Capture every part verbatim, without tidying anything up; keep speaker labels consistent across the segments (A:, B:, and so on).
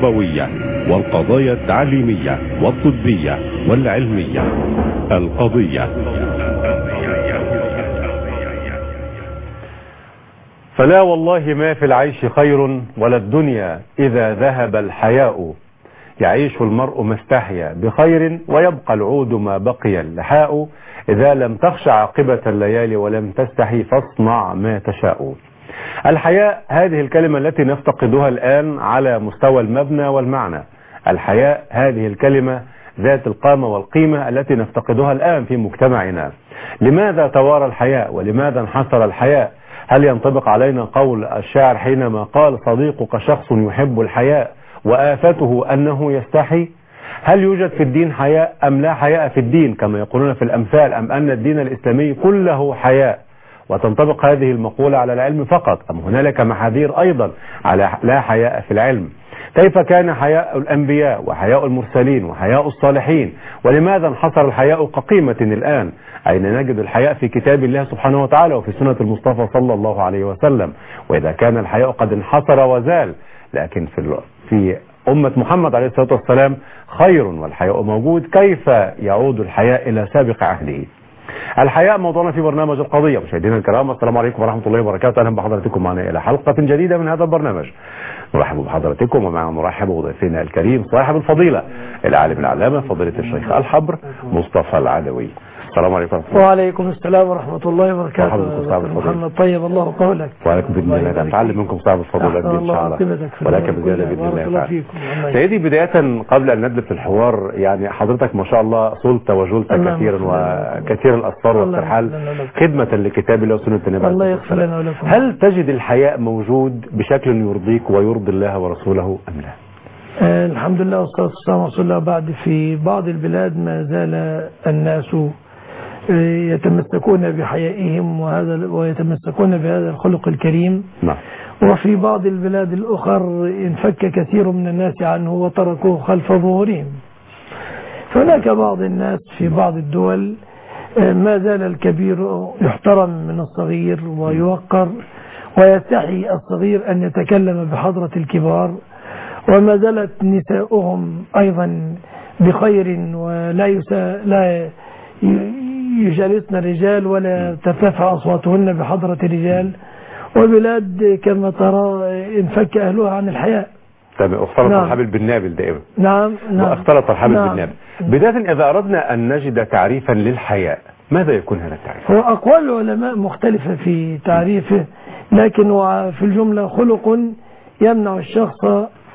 A: التربوية والقضايا التعليمية والطبية والعلمية. القضية.
B: فلا والله ما في العيش خير ولا الدنيا إذا ذهب الحياء، يعيش المرء مستحيا بخير ويبقى العود ما بقي اللحاء، إذا لم تخش عاقبة الليالي ولم تستحي فاصنع ما تشاء. الحياء هذه الكلمة التي نفتقدها الآن على مستوى المبنى والمعنى. الحياء هذه الكلمة ذات القامة والقيمة التي نفتقدها الآن في مجتمعنا. لماذا توارى الحياء ولماذا انحسر الحياء؟ هل ينطبق علينا قول الشاعر حينما قال صديقك شخص يحب الحياء وآفته أنه يستحي؟ هل يوجد في الدين حياء أم لا حياء في الدين كما يقولون في الأمثال، أم أن الدين الإسلامي كله حياء؟ وتنطبق هذه المقولة على العلم فقط أم هنالك محاذير أيضا على لا حياء في العلم؟ كيف كان حياء الأنبياء وحياء المرسلين وحياء الصالحين؟ ولماذا انحصر الحياء كقيمة الآن؟ أين نجد الحياء في كتاب الله سبحانه وتعالى وفي سنة المصطفى صلى الله عليه وسلم؟ وإذا كان الحياء قد انحصر وزال، لكن في في أمة محمد عليه الصلاة والسلام خير والحياء موجود، كيف يعود الحياء إلى سابق عهده؟ الحياء موضوعنا في برنامج القضية. مشاهدينا الكرام، السلام عليكم ورحمة الله وبركاته. أهلا بحضراتكم معنا إلى حلقة جديدة من هذا البرنامج. نرحب بحضراتكم ومع نرحب بضيفنا الكريم صاحب الفضيلة العالم العلامة فضيلة الشيخ الحبر مصطفى العلوي. السلام عليكم ورحمة الله.
C: وعليكم السلام ورحمة الله وبركاته. محمد طيب الله قولك.
B: وعليكم بإذن الله نتعلم منكم صاحب الفضيلة إن شاء الله، ولكن بزيادة بإذن الله تعالى. سيدي، بداية قبل أن ندلف في الحوار، يعني حضرتك ما شاء الله صلت وجلت كثيرا وكثير الأسفار والترحال خدمة لكتاب الله وسنة النبي.
C: الله يغفر لنا ولكم.
B: هل تجد الحياء موجود بشكل يرضيك ويرضي الله ورسوله أم لا؟
C: آه الحمد لله والصلاة والسلام على رسول الله. بعد في بعض البلاد ما زال الناس يتمسكون بحيائهم وهذا ويتمسكون بهذا الخلق الكريم.
B: نعم.
C: وفي بعض البلاد الأخر انفك كثير من الناس عنه وتركوه خلف ظهورهم. فهناك بعض الناس في بعض الدول ما زال الكبير يحترم من الصغير ويوقر، ويستحي الصغير أن يتكلم بحضرة الكبار، وما زالت نساؤهم أيضا بخير ولا يسا لا يجالسن الرجال ولا ترتفع أصواتهن بحضرة الرجال. وبلاد كما ترى انفك أهلها عن الحياء.
B: تمام. واختلط نعم. الحبل بالنابل دائما.
C: نعم نعم.
B: واختلط الحبل
C: نعم.
B: بالنابل. بداية إذا أردنا أن نجد تعريفا للحياء، ماذا يكون هذا التعريف؟
C: هو أقوال العلماء مختلفة في تعريفه، لكن في الجملة خلق يمنع الشخص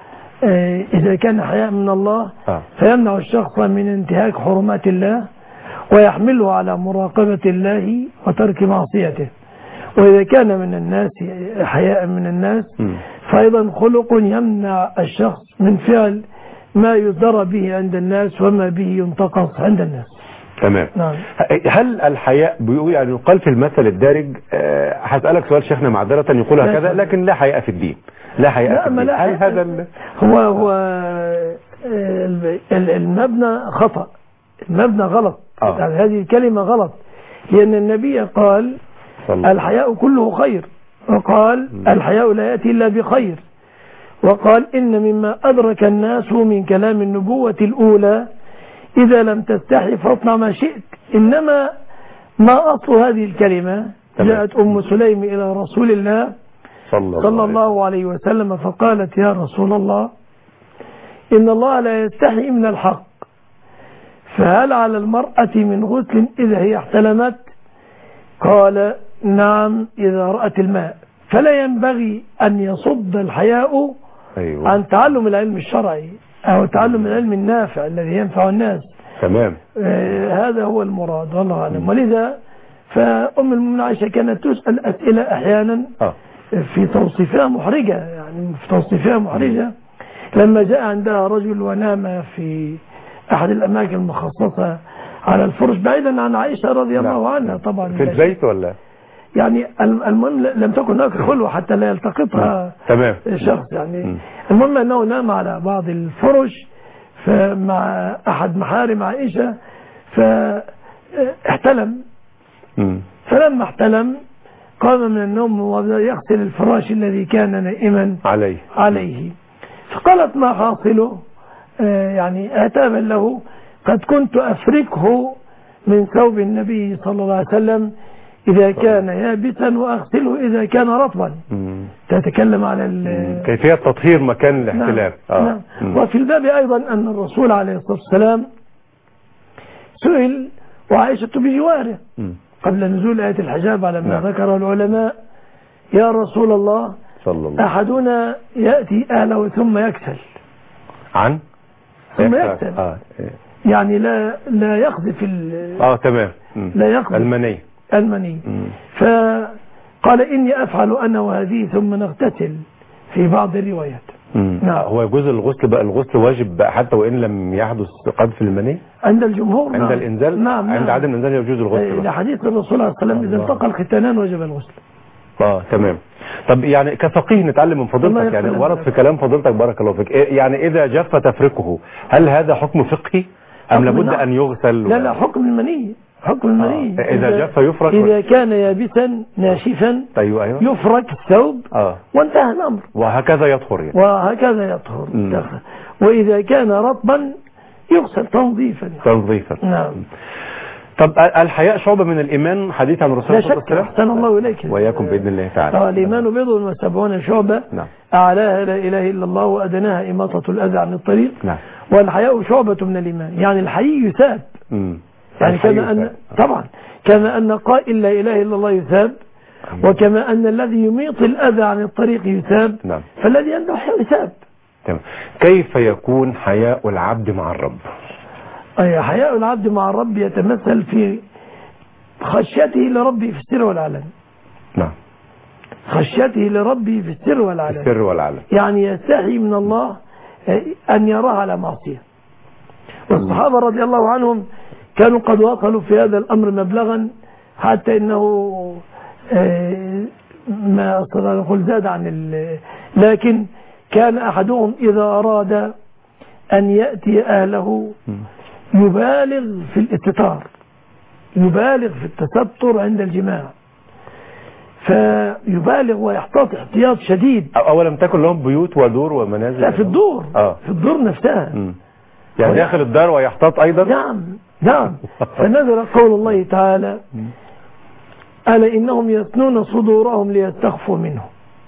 C: إذا كان حياء من الله آه. فيمنع الشخص من انتهاك حرمات الله ويحمله على مراقبة الله وترك معصيته. وإذا كان من الناس حياء من الناس م. فأيضا خلق يمنع الشخص من فعل ما يصدر به عند الناس وما به ينتقص عند الناس.
B: تمام.
C: نعم.
B: هل الحياء بيقول يعني يقال في المثل الدارج، هسألك سؤال شيخنا معذرة يقول هكذا، لكن لا حياء في الدين، لا حياء لا في الدين. هل هذا ال...
C: هو هو المبنى خطأ، المبنى غلط. آه. يعني هذه الكلمة غلط، لأن النبي قال الحياء كله خير، وقال م. الحياء لا يأتي إلا بخير، وقال إن مما أدرك الناس من كلام النبوة الأولى إذا لم تستحي فاصنع ما شئت. إنما ما أصل هذه الكلمة، جاءت أم سليم إلى رسول الله صلى, صلى الله عليه وسلم فقالت يا رسول الله إن الله لا يستحي من الحق، فهل على المرأة من غسل إذا هي احتلمت؟ قال نعم إذا رأت الماء. فلا ينبغي أن يصد الحياء أيوة. عن تعلم العلم الشرعي أو تعلم العلم النافع الذي ينفع الناس.
B: تمام.
C: آه هذا هو المراد والله أعلم. ولذا فأم المؤمنين عائشة كانت تسأل أسئلة أحيانا آه. في توصيفها محرجة، يعني في توصيفها محرجة. لما جاء عندها رجل ونام في أحد الأماكن المخصصة على الفرش بعيدا عن عائشة رضي الله لا. عنها طبعا
B: في البيت ولا
C: يعني المهم لم تكن هناك خلوة حتى لا يلتقطها
B: تمام
C: شخص يعني. المهم أنه نام على بعض الفرش مع أحد محارم عائشة فاحتلم. فلما احتلم قام من النوم ويغسل الفراش الذي كان نائما
B: عليه
C: عليه فقالت ما حاصله؟ آه يعني عتابا له قد كنت أفركه من ثوب النبي صلى الله عليه وسلم إذا كان يابسا وأغسله إذا كان رطبا. تتكلم على
B: كيفية تطهير مكان الاحتلال.
C: نعم. آه. نعم. وفي الباب أيضا أن الرسول عليه الصلاة والسلام سئل وعائشة بجواره قبل نزول آية الحجاب على ما نعم. ذكر العلماء: يا رسول الله صلى الله أحدنا يأتي أهله ثم يكسل عن ثم يكسل آه. يعني لا لا يقذف
B: اه تمام
C: لا يقذف
B: المني
C: المني فقال إني أفعل أنا وهذه ثم نغتسل في بعض الروايات.
B: نعم. هو يجوز الغسل بقى الغسل واجب بقى حتى وإن لم يحدث قذف المني
C: عند الجمهور؟
B: عند
C: نعم.
B: الإنزال
C: نعم.
B: عند
C: نعم.
B: عدم الإنزال يجوز الغسل.
C: لحديث الرسول صلى الله عليه وسلم إذا التقى الختانان وجب الغسل.
B: اه تمام. طب يعني كفقيه نتعلم من فضيلتك، يعني ورد في كلام فضيلتك بارك الله فيك، يعني إذا جف تفركه هل هذا حكم فقهي أم لابد أن يغسل؟
C: لا لا حكم المني حكم المني
B: آه. إذا جف يفرك
C: إذا كان يابسا ناشفا
B: أيوة أيوة.
C: يفرك الثوب
B: آه.
C: وانتهى الأمر
B: وهكذا يطهر يعني.
C: وهكذا يطهر. وإذا كان رطبا يغسل تنظيفا
B: تنظيفا.
C: نعم.
B: طب الحياء شعبة من الإيمان حديث عن الرسول صلى الله عليه وسلم.
C: أحسن الله إليك
B: وإياكم بإذن الله تعالى.
C: الإيمان بضع وسبعون شعبة.
B: نعم.
C: أعلاها لا إله إلا الله وأدناها إماطة الأذى عن الطريق.
B: نعم.
C: والحياء شعبة من الإيمان، يعني الحي يثاب.
B: امم
C: يعني كما أن طبعا كما أن قائل لا إله إلا الله يثاب، وكما أن الذي يميط الأذى عن الطريق يثاب.
B: نعم.
C: فالذي عنده حياء يثاب.
B: تمام. كيف يكون حياء العبد مع الرب؟
C: أي حياء العبد مع الرب يتمثل في خشيته لربه في السر والعلن.
B: نعم.
C: خشيته لربه في السر والعلن.
B: السر والعلن.
C: يعني يستحي من الله أن يراه على معصية. والصحابة رضي الله عنهم كانوا قد وصلوا في هذا الأمر مبلغا حتى إنه ما أستطيع نقول زاد عن لكن كان أحدهم إذا أراد أن يأتي أهله يبالغ في الاستتار، يبالغ في التستر عند الجماع، فيبالغ ويحتاط احتياط شديد.
B: أولم تكن لهم بيوت ودور ومنازل؟
C: لا في الدور.
B: آه.
C: في الدور نفسها.
B: م. يعني داخل الدار ويحتاط أيضا.
C: نعم نعم. فنزل قول الله تعالى: ألا إنهم يثنون صدورهم ليستخفوا منه،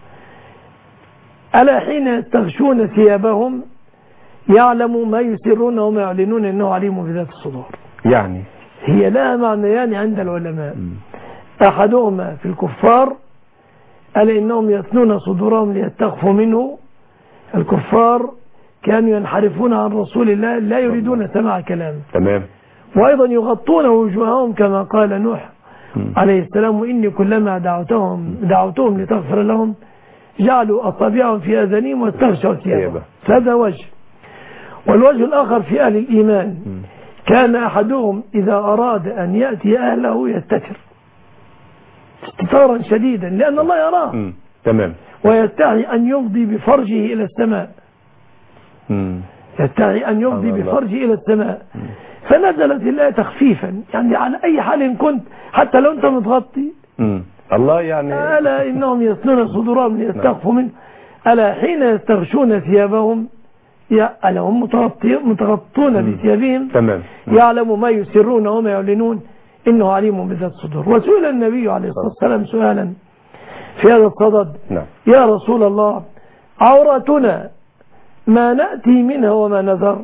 C: ألا حين يستغشون ثيابهم يعلم ما يسرون وما يعلنون إنه عليم بذات الصدور.
B: يعني
C: هي لها معنيان عند العلماء. م. أحدهما في الكفار: ألا إنهم يثنون صدورهم ليستخفوا منه. الكفار كانوا ينحرفون عن رسول الله لا يريدون سماع كلامه.
B: تمام.
C: وأيضا يغطون وجوههم كما قال نوح م. عليه السلام: وإني كلما دعوتهم دعوتهم لتغفر لهم جعلوا أصابعهم في آذانهم واستغشوا ثيابهم. هذا وجه. والوجه الآخر في أهل الإيمان: م. كان أحدهم إذا أراد أن يأتي أهله يستتر استتارا شديدا لأن الله يراه.
B: م. تمام.
C: ويستحي أن يفضي بفرجه إلى السماء.
B: م.
C: يستحي أن يفضي بفرجه إلى السماء. م. فنزلت الآية تخفيفا، يعني على أي حال كنت حتى لو أنت متغطي.
B: م. الله يعني
C: ألا إنهم يثنون صدورهم ليستخفوا منه، ألا حين يستغشون ثيابهم ألا هم متغطون بثيابهم
B: تمام.
C: يعلم ما يسرون وما يعلنون إنه عليم بذات الصدور. وسئل النبي عليه الصلاة والسلام سؤالا في هذا الصدد:
B: نعم.
C: يا رسول الله عورتنا ما نأتي منها وما نذر؟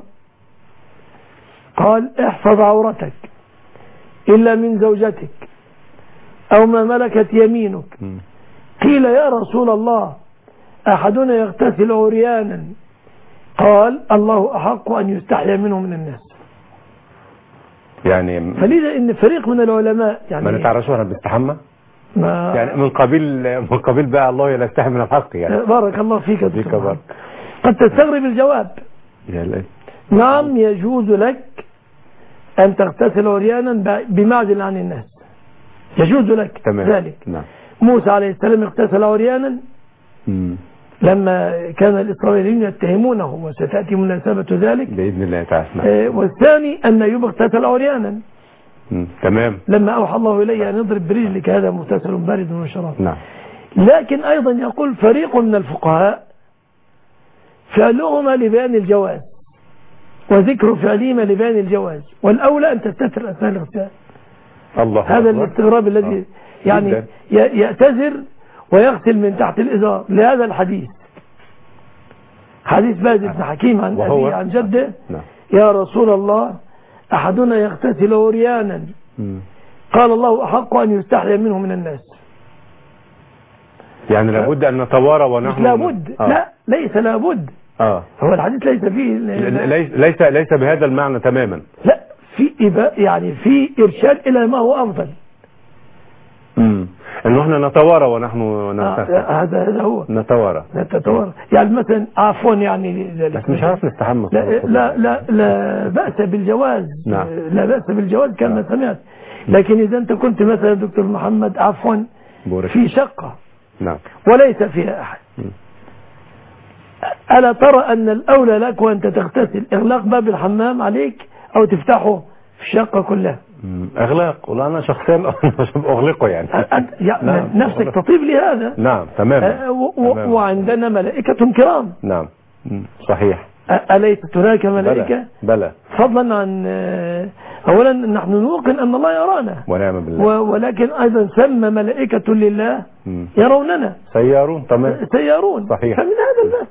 C: قال: احفظ عورتك إلا من زوجتك أو ما ملكت يمينك. م. قيل: يا رسول الله أحدنا يغتسل عريانا؟ قال: الله أحق أن يستحيا منه من الناس.
B: يعني
C: فلذا إن فريق من العلماء يعني
B: ما نتعرفش واحنا بنستحمى
C: ما
B: يعني من قبيل من قبيل بقى الله لا يستحي من الحق يعني.
C: بارك الله فيك. قد تستغرب الجواب.
B: يا
C: نعم يجوز لك أن تغتسل عريانا بمعزل عن الناس، يجوز لك
B: تمام.
C: ذلك.
B: نعم.
C: موسى عليه السلام اغتسل عريانا
B: مم.
C: لما كان الإسرائيليين يتهمونه، وستأتي مناسبة ذلك
B: بإذن الله تعالى.
C: آه والثاني أن أيوب اغتسل عريانا.
B: تمام.
C: لما أوحى الله إليه أن اضرب برجلك هذا مغتسل بارد وشراب.
B: نعم.
C: لكن أيضا يقول فريق من الفقهاء فعلهما لبيان الجواز وذكر فعلهما لبيان الجواز، والأولى أن تستتر أثناء الاغتسال.
B: الله
C: هذا الاستغراب الذي
B: آه.
C: يعني
B: جداً.
C: يأتذر ويغسل من تحت الإزار لهذا الحديث، حديث باز بن حكيم عن أبيه عن جده.
B: نعم.
C: يا رسول الله أحدنا يغتسل عريانا، قال الله أحق أن يستحيا منه من الناس.
B: يعني لابد أن نتوارى ونحن
C: لابد آه. لا ليس لابد
B: آه.
C: هو الحديث ليس فيه
B: ليس ليس ليس بهذا المعنى تماما.
C: لا في إباء يعني في إرشاد إلى ما هو أفضل.
B: امم انه احنا نتوارى ونحن نغتسل.
C: آه هذا هذا هو
B: نتوارى
C: نتوارى يعني مثلا عفوا يعني
B: بس مش عارف نستحمى.
C: لا لا لا, لا بأس بالجواز.
B: نعم.
C: لا بأس بالجواز كما سمعت، لكن إذا أنت كنت مثلا دكتور محمد عفوا في شقة
B: نعم
C: وليس فيها أحد، ألا ترى أن الأولى لك وأنت تغتسل إغلاق باب الحمام عليك أو تفتحه في الشقة كلها؟
B: اغلاق. والله انا شخصيا مش اغلقه يعني,
C: يعني نعم. نفسك تطيب لهذا.
B: نعم تماما.
C: تمام. وعندنا ملائكة كرام.
B: نعم صحيح.
C: أليست هناك ملائكة؟
B: بلى, بلى.
C: فضلا عن أولا نحن نوقن أن الله يرانا
B: ونعم بالله،
C: ولكن أيضا سمى ملائكة لله يروننا
B: سيارون. تمام
C: سيارون
B: صحيح.
C: فمن هذا الباب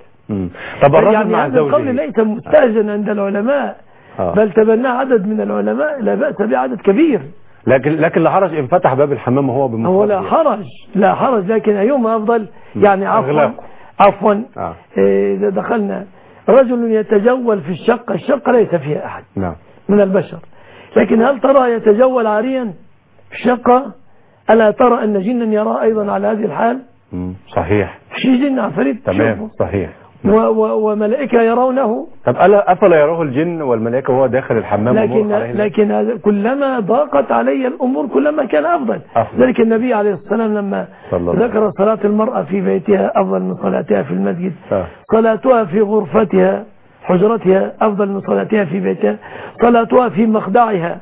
B: طب الرجل
C: يعني
B: مع
C: هذا القول ليس مستهجن عند العلماء آه. بل تبناه عدد من العلماء، لا بأس بعدد كبير.
B: لكن لكن لا حرج ان فتح باب الحمام وهو بمفرده.
C: هو لا حرج لا حرج لكن أيهما أفضل؟ يعني عفوا عفوا
B: آه.
C: إذا دخلنا رجل يتجول في الشقة، الشقة ليس فيها أحد
B: نعم.
C: من البشر، لكن هل ترى يتجول عاريا في الشقة؟ ألا ترى أن جنا يرى أيضا على هذه الحال؟
B: صحيح.
C: في جن عفريت
B: تمام صحيح.
C: و و وملائكة يرونه.
B: طب ألا أفلا يراه الجن والملائكة وهو داخل الحمام؟
C: لكن لكن هذا كلما ضاقت علي الأمور كلما كان أفضل. ذلك النبي عليه الصلاة والسلام لما ذكر صلاة المرأة في بيتها أفضل من صلاتها في المسجد، آه. صلاتها في غرفتها حجرتها أفضل من صلاتها في بيتها، صلاتها في مخدعها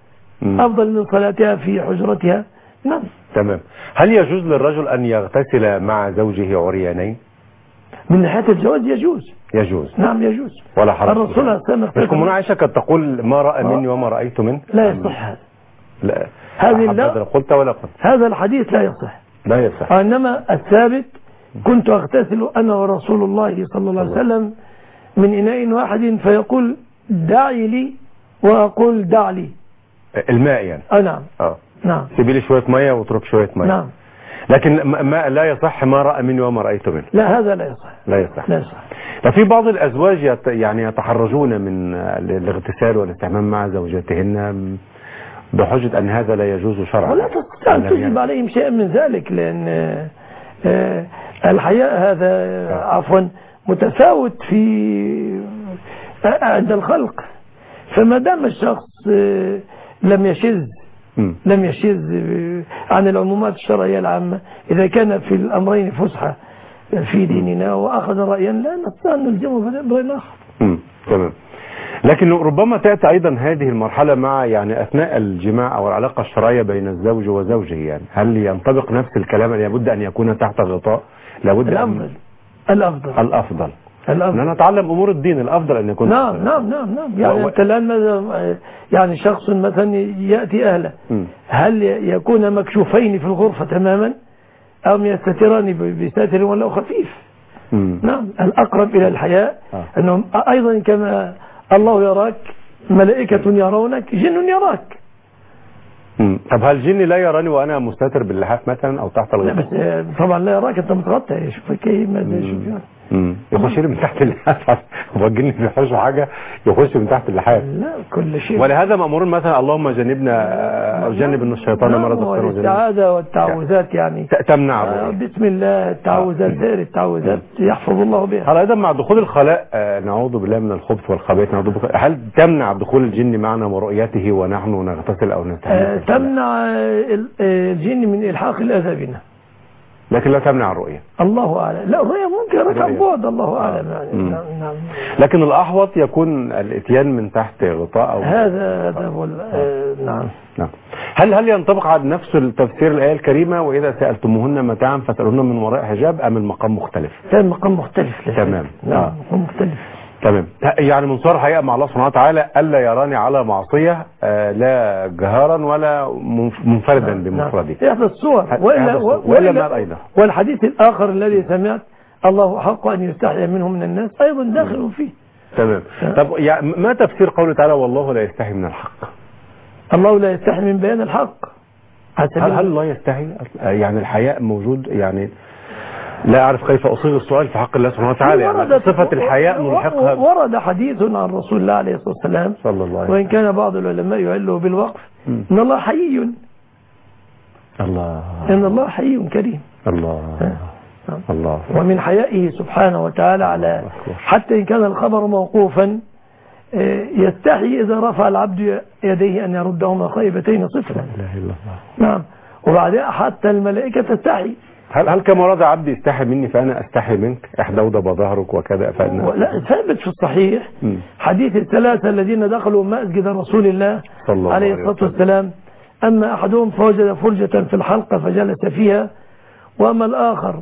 C: م. أفضل من صلاتها في حجرتها. نعم
B: تمام. هل يجوز للرجل أن يغتسل مع زوجه عريانين؟
C: من ناحية الجواز يجوز.
B: يجوز
C: نعم يجوز
B: ولا حرج.
C: الرسول صلى الله عليه وسلم
B: مش عائشة كانت تقول ما رأى مني وما رأيت منه؟
C: لا يصح هذا.
B: لا
C: هذه لا
B: قلت ولا قلت
C: هذا الحديث لا يصح.
B: لا يصح.
C: إنما الثابت كنت أغتسل أنا ورسول الله صلى الله عليه وسلم من إناء واحد فيقول دعي لي وأقول دع لي.
B: الماء يعني.
C: آه نعم.
B: اه
C: نعم.
B: سيبي لي شوية مية واترك شوية مية.
C: نعم.
B: لكن ما لا يصح ما رأى مني وما رأيت منه.
C: لا هذا لا يصح.
B: لا يصح.
C: لا يصح.
B: ففي بعض الأزواج يت يعني يتحرجون من الاغتسال والاستحمام مع زوجاتهن بحجة أن هذا لا يجوز شرعا.
C: ولا تستطيع أن تجب عليهم شيئا من ذلك، لأن الحياء هذا عفوا متفاوت في عند الخلق، فما دام الشخص لم يشذ لم يشذ عن العمومات الشرعية العامة، إذا كان في الأمرين فسحة في ديننا وأخذ رأيا لا نستطيع أن نلزمه برأي آخر.
B: تمام. لكن ربما تأتي أيضا هذه المرحلة مع يعني أثناء الجماع أو العلاقة الشرعية بين الزوج وزوجه، يعني هل ينطبق نفس الكلام لابد أن يكون تحت غطاء؟ لابد
C: الأفضل
B: أن...
C: الأفضل
B: الأفضل
C: الأفضل
B: أن نتعلم أمور الدين. الأفضل أن يكون
C: نعم نعم نعم نعم يعني و... أنت الآن ماذا يعني شخص مثلا يأتي أهله م. هل يكون مكشوفين في الغرفة تماما أم يستتران بساتر ولا خفيف؟ م. نعم الأقرب إلى الحياء آه. أنهم أيضا كما الله يراك ملائكة يرونك جن يراك.
B: م. طب هل الجن لا يراني وأنا مستتر باللحاف مثلا أو تحت الغطاء؟
C: لا بس طبعا لا يراك أنت متغطى يشوفك كيف ماذا يشوف يعني
B: يخش لي من تحت اللحاف. هو الجن بيحوش حاجة يخش من تحت اللحاف.
C: لا كل شيء.
B: ولهذا مأمورون مثلا اللهم جنبنا جنب الشيطان ما رزقنا.
C: الاستعاذة والتعوذات يعني
B: تمنع
C: آه بسم الله التعوذات غير التعوذات يحفظ الله بها.
B: هل أيضا مع دخول الخلاء آه نعوذ بالله من الخبث والخبائث، هل تمنع دخول الجن معنا ورؤيته ونحن نغتسل أو نستحمل؟
C: آه تمنع الجن من إلحاق الأذى بنا
B: لكن لا تمنع الرؤية. الله
C: أعلم. لا الرؤية ممكن ركع بعد الله أعلم يعني. نعم نعم.
B: لكن الأحوط يكون الاتيان من تحت غطاء أو
C: هذا هذا هو. نعم
B: نعم. هل هل ينطبق على نفس التفسير الآية الكريمة وإذا سألتموهن متاعا فاسألوهن من وراء حجاب، أم المقام مختلف؟
C: كان مقام مختلف.
B: تمام.
C: نعم مقام مختلف.
B: تمام. يعني من صور الحقيقة مع الله سبحانه وتعالى ألا يراني على معصية آه لا جهارا ولا منفردا
C: نعم.
B: بمفردي.
C: نعم. إحدى الصور.
B: وإلا, وإلا ما أيضا.
C: والحديث الآخر الذي سمعت الله حق أن يستحي منه من الناس أيضا داخل فيه.
B: تمام. طب يعني ما تفسير قوله تعالى والله لا يستحي من الحق؟
C: الله لا يستحي من بيان الحق.
B: هل هل الله يستحي؟ يعني الحياء موجود، يعني لا أعرف كيف أصيغ السؤال في حق الله سبحانه وتعالى. يعني صفة الحياء ملحقها.
C: ورد حديث عن رسول الله عليه الصلاة والسلام
B: صلى الله عليه وسلم،
C: وإن كان بعض العلماء يعله بالوقف، م. إن الله حيي.
B: الله.
C: إن الله حيي كريم.
B: الله. الله.
C: ومن حيائه سبحانه وتعالى على حتى إن كان الخبر موقوفا يستحي إذا رفع العبد يديه أن يردهما خائبتين صفرا.
B: لا إله إلا الله.
C: نعم. وبعدها حتى الملائكة تستحي.
B: هل هل كما ورد عبدي يستحي مني فأنا أستحي منك، احدودب ظهرك وكذا فأنا.
C: لا ثابت في الصحيح م. حديث الثلاثة الذين دخلوا مسجد رسول الله عليه الصلاة والسلام، أما أحدهم فوجد فرجة في الحلقة فجلس فيها، وأما الآخر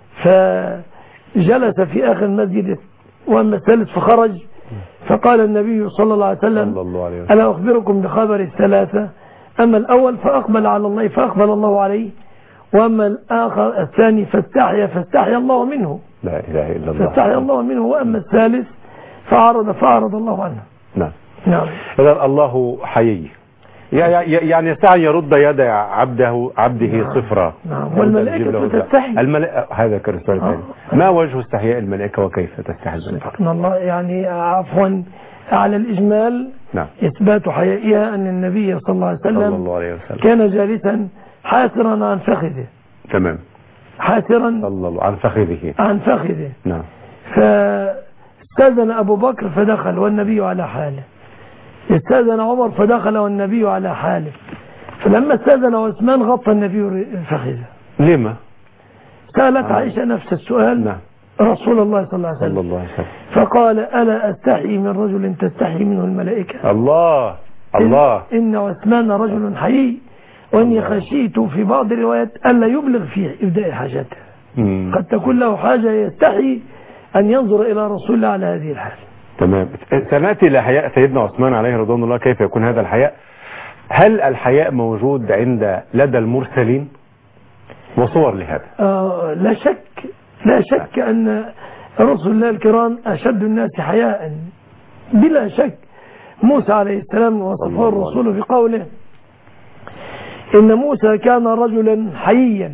C: فجلس في آخر المسجد، وأما الثالث فخرج. فقال النبي صلى الله عليه وسلم ألا أخبركم بخبر الثلاثة؟ أما الأول فأقبل على الله فأقبل الله عليه، وأما الآخر الثاني فاستحيا فاستحيا الله منه.
B: لا إله إلا الله.
C: فاستحيا الله منه. وأما الثالث فعرض فعرض الله عنه.
B: نعم.
C: نعم.
B: إذا الله حيي، يعني يستحي يرد يد عبده عبده صفرا.
C: نعم. والملائكة تستحي.
B: الملائكة هذا كان السؤال الثاني. ما وجه استحياء الملائكة وكيف تستحي الملائكة؟
C: سبحان الله. يعني عفوا على الإجمال
B: نعم.
C: إثبات حيائها أن النبي صلى الله عليه وسلم,
B: صلى الله عليه وسلم
C: كان جالسا حاسرا عن فخذه.
B: تمام.
C: حاسرا
B: صلى الله عن فخذه
C: عن فخذه.
B: نعم.
C: فاستأذن أبو بكر فدخل والنبي على حاله، استأذن عمر فدخل والنبي على حاله، فلما استأذن عثمان غطى النبي فخذه.
B: لما؟
C: سألت آه. عائشة نفس السؤال.
B: نعم.
C: رسول الله صلى الله عليه وسلم,
B: صلى الله عليه وسلم.
C: فقال ألا أستحي من رجل تستحي منه الملائكة؟
B: الله الله.
C: إن, إن عثمان رجل حيي، وإني خشيت في بعض الروايات ألا يبلغ في إبداء حاجته. مم. قد تكون له حاجة يستحي أن ينظر إلى رسول الله على هذه الحال.
B: تمام. سنأتي إلى حياء سيدنا عثمان عليه رضوان الله، كيف يكون هذا الحياء؟ هل الحياء موجود عند لدى المرسلين وصور لهذا؟
C: آه لا شك لا شك أن رسل الله الكرام أشد الناس حياء بلا شك. موسى عليه السلام وصفه الرسول في قوله إن موسى كان رجلا حييا،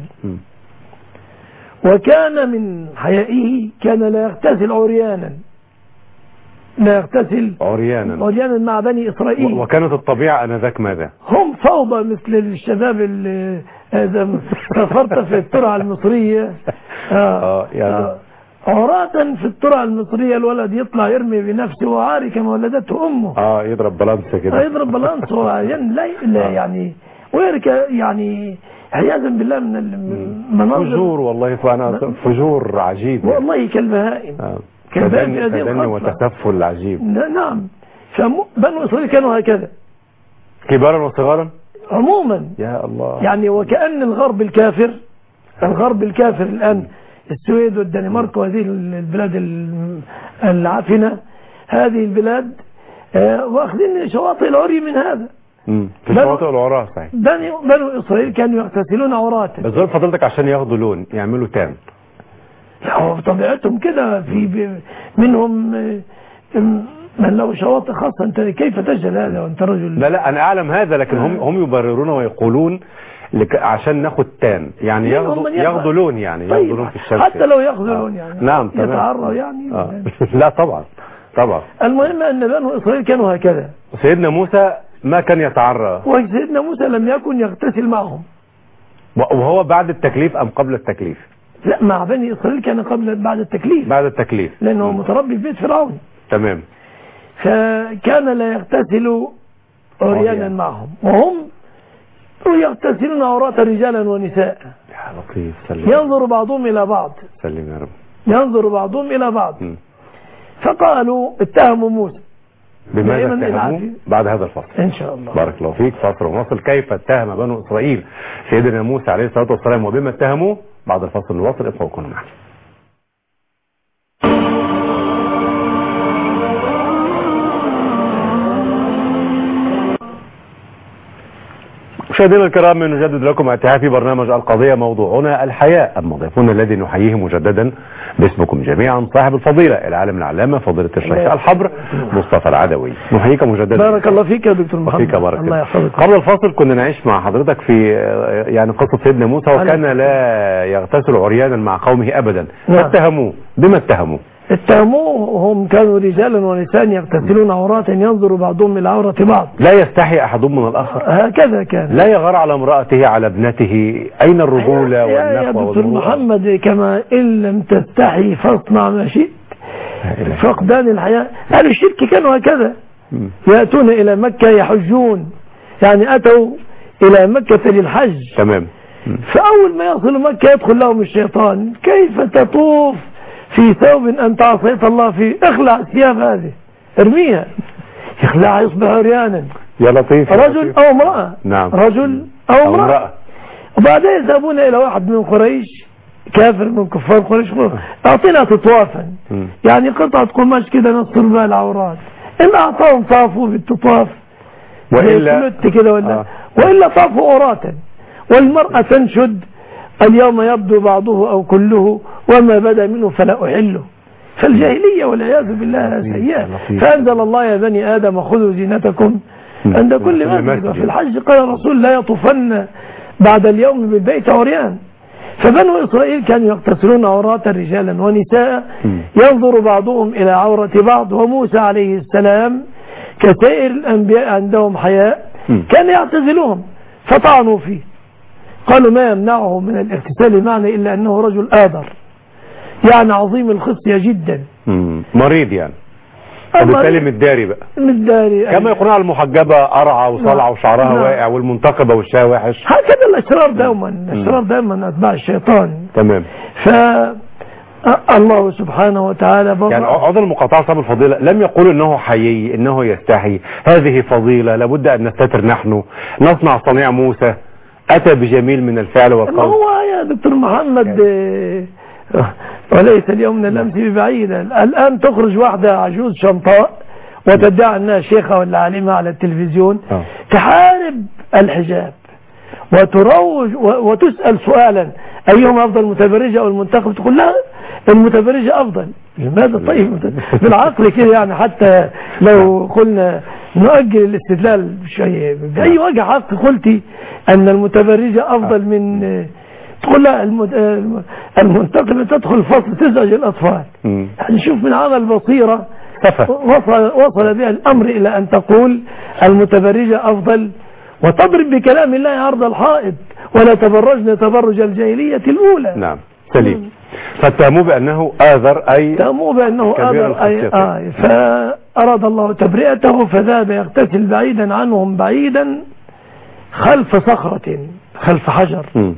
C: وكان من حيائه كان لا يغتسل عريانا لا يغتسل
B: عريانا
C: عريانا مع بني إسرائيل.
B: وكانت الطبيعة أنذاك ماذا؟
C: هم فوضى مثل الشباب اللي سافرت في الترعة المصرية آه يعني عراة في الترعة المصرية، الولد يطلع يرمي بنفسه وعاري كما ولدته أمه.
B: اه يضرب بلانس كده.
C: آه يضرب بلانس لا يعني ويرك يعني عياذا بالله من المناظر.
B: فجور والله، فأنا فجور عجيب
C: والله كالبهائم.
B: آه. كدني وتسفل عجيب.
C: نعم. فبنو إسرائيل كانوا هكذا
B: كبارا وصغارا
C: عموما.
B: يا الله.
C: يعني وكأن الغرب الكافر الغرب الكافر الآن السويد والدنمارك وهذه البلاد العافنة، هذه البلاد واخذين شواطئ العري من هذا.
B: امم في شواطئ العراة صحيح.
C: بنو بنو إسرائيل كانوا يغتسلون عراة.
B: بس دول فضلتك عشان ياخدوا لون يعملوا تان.
C: لا طبيعتهم كده، في منهم من له شواطئ خاصة. أنت كيف تجهل هذا وأنت رجل؟
B: لا لا أنا أعلم هذا، لكن هم هم يبررون ويقولون لك عشان ناخد تان، يعني ياخدوا ياخدوا لون، يعني
C: طيب
B: ياخدوا لون في الشمس.
C: حتى لو ياخدوا لون يعني
B: نعم تمام.
C: يتعرى يعني
B: آه. لا طبعا طبعا.
C: المهم أن بنو إسرائيل كانوا هكذا.
B: سيدنا موسى ما كان يتعرى،
C: وسيدنا موسى لم يكن يغتسل معهم.
B: وهو بعد التكليف أم قبل التكليف؟
C: لا مع بني إسرائيل كان قبل بعد التكليف.
B: بعد التكليف
C: لأنه متربي في بيت فرعون.
B: تمام.
C: فكان لا يغتسل عريانا معهم، وهم يغتسلون عراة رجالا ونساء.
B: يا لطيف. سلم.
C: ينظر بعضهم إلى بعض.
B: سلم يا رب.
C: ينظر بعضهم إلى بعض.
B: م.
C: فقالوا اتهموا موسى.
B: بماذا اتهموه بعد هذا الفصل
C: إن شاء الله.
B: بارك الله فيك. فاصل ونصل. كيف اتهم بنو إسرائيل سيدنا موسى عليه الصلاة والسلام وبما اتهموه؟ بعد الفصل نواصل. ابقوا كونوا معنا. مشاهدينا الكرام، نجدد لكم اعتهاء في برنامج القضية، موضوعنا الحياة. أما ضيفنا الذي نحييه مجددا باسمكم جميعا صاحب الفضيلة العالم العلامة فضيلة الشيخ الحبر مصطفى العدوي. نحييك مجددا.
C: بارك الله فيك يا دكتور محمد.
B: فيك بارك
C: الله يحفظك.
B: قبل الفاصل كنا نعيش مع حضرتك في يعني قصة سيدنا موسى، وكان لا يغتسل عريانا مع قومه أبدا. فاتهموه بما اتهموه؟
C: اتهموهم كانوا رجالا ونساء يغتسلون عورات ينظر بعضهم الى عورة بعض.
B: لا يستحي احدهم من الاخر.
C: هكذا كان.
B: لا يغار على امرأته على ابنته. اين الرجولة والنخوة
C: يا دكتور محمد، كما ان لم تستحي فاصنع ما شئت. فقدان الحياء. اهل الشرك كانوا هكذا، ياتون الى مكة يحجون، يعني اتوا الى مكة للحج.
B: تمام.
C: فاول ما يصلوا مكة يدخل لهم الشيطان: كيف تطوف في ثوب أنت عصيت الله فيه؟ اخلع الثياب هذه، ارميها. يخلع يصبح عريانا.
B: يا لطيف.
C: رجل أو امرأة.
B: نعم.
C: رجل أو امرأة. وبعدين يذهبون إلى واحد من قريش، كافر من كفار قريش، أعطينا تطوافا، يعني قطعة قماش كده نصر بها العورات. إن أعطاهم طافوا بالتطواف وإلا كده ولا آه. وإلا طافوا عراتا. والمرأة تنشد: اليوم يبدو بعضه أو كله وما بدا منه فلا أحله. فالجاهلية والعياذ بالله سيئة. فأنزل الله: يا بني آدم خذوا زينتكم عند كل مسجد. وفي الحج قال الرسول: لا يطوفن بعد اليوم بالبيت عريان. فبنو إسرائيل كانوا يغتسلون عوراتا رجالا ونساء، ينظر بعضهم إلى عورة بعض. وموسى عليه السلام كسائر الأنبياء عندهم حياء، كان يعتزلهم فطعنوا فيه. قالوا: ما يمنعه من الاغتسال معنا إلا أنه رجل آدر، يعني عظيم الخصية جدا.
B: مم. مريض يعني. وبالتالي متداري بقى.
C: متداري
B: كما يقولون على المحجبة قرعة وصلعة وشعرها نعم. واقع، والمنتقبة وشها وحش.
C: هكذا الأشرار دوما. الأشرار دائما أتباع الشيطان.
B: تمام.
C: ف الله سبحانه وتعالى برا.
B: يعني عذر المقاطعة صاحب الفضيلة لم يقول انه حيي، انه يستحي. هذه فضيلة لابد ان نستتر نحن، نصنع صنيع موسى. أتى بجميل من الفعل والقول.
C: هو يا دكتور محمد وليس اليوم من الأمس ببعيدة. الآن تخرج واحدة عجوز شمطاء وتدعي أنها شيخة ولا عالمة على التلفزيون، أوه. تحارب الحجاب وتروج وتسأل سؤالا: أيهما أفضل، المتبرجة أو المنتخب؟ تقول لا، المتبرجة أفضل. لماذا؟ طيب بالعقل كده يعني، حتى لو قلنا نؤجل الاستدلال شيء بأي وجه حق قلتي أن المتبرجة أفضل من، تقول لا، المنتقبة تدخل الفصل تزعج الأطفال. يعني شوف من هذا البصيرة وصل, وصل بها الأمر إلى أن تقول المتبرجة أفضل، وتضرب بكلام الله عرض الحائط: ولا تبرجن تبرج الجاهلية الأولى.
B: نعم سليم. فاتهموه بأنه آذر، أي
C: اتهموه بأنه آذر أي آه. فأراد الله تبرئته، فذهب يغتسل بعيدا عنهم، بعيدا خلف صخرة، خلف حجر. م.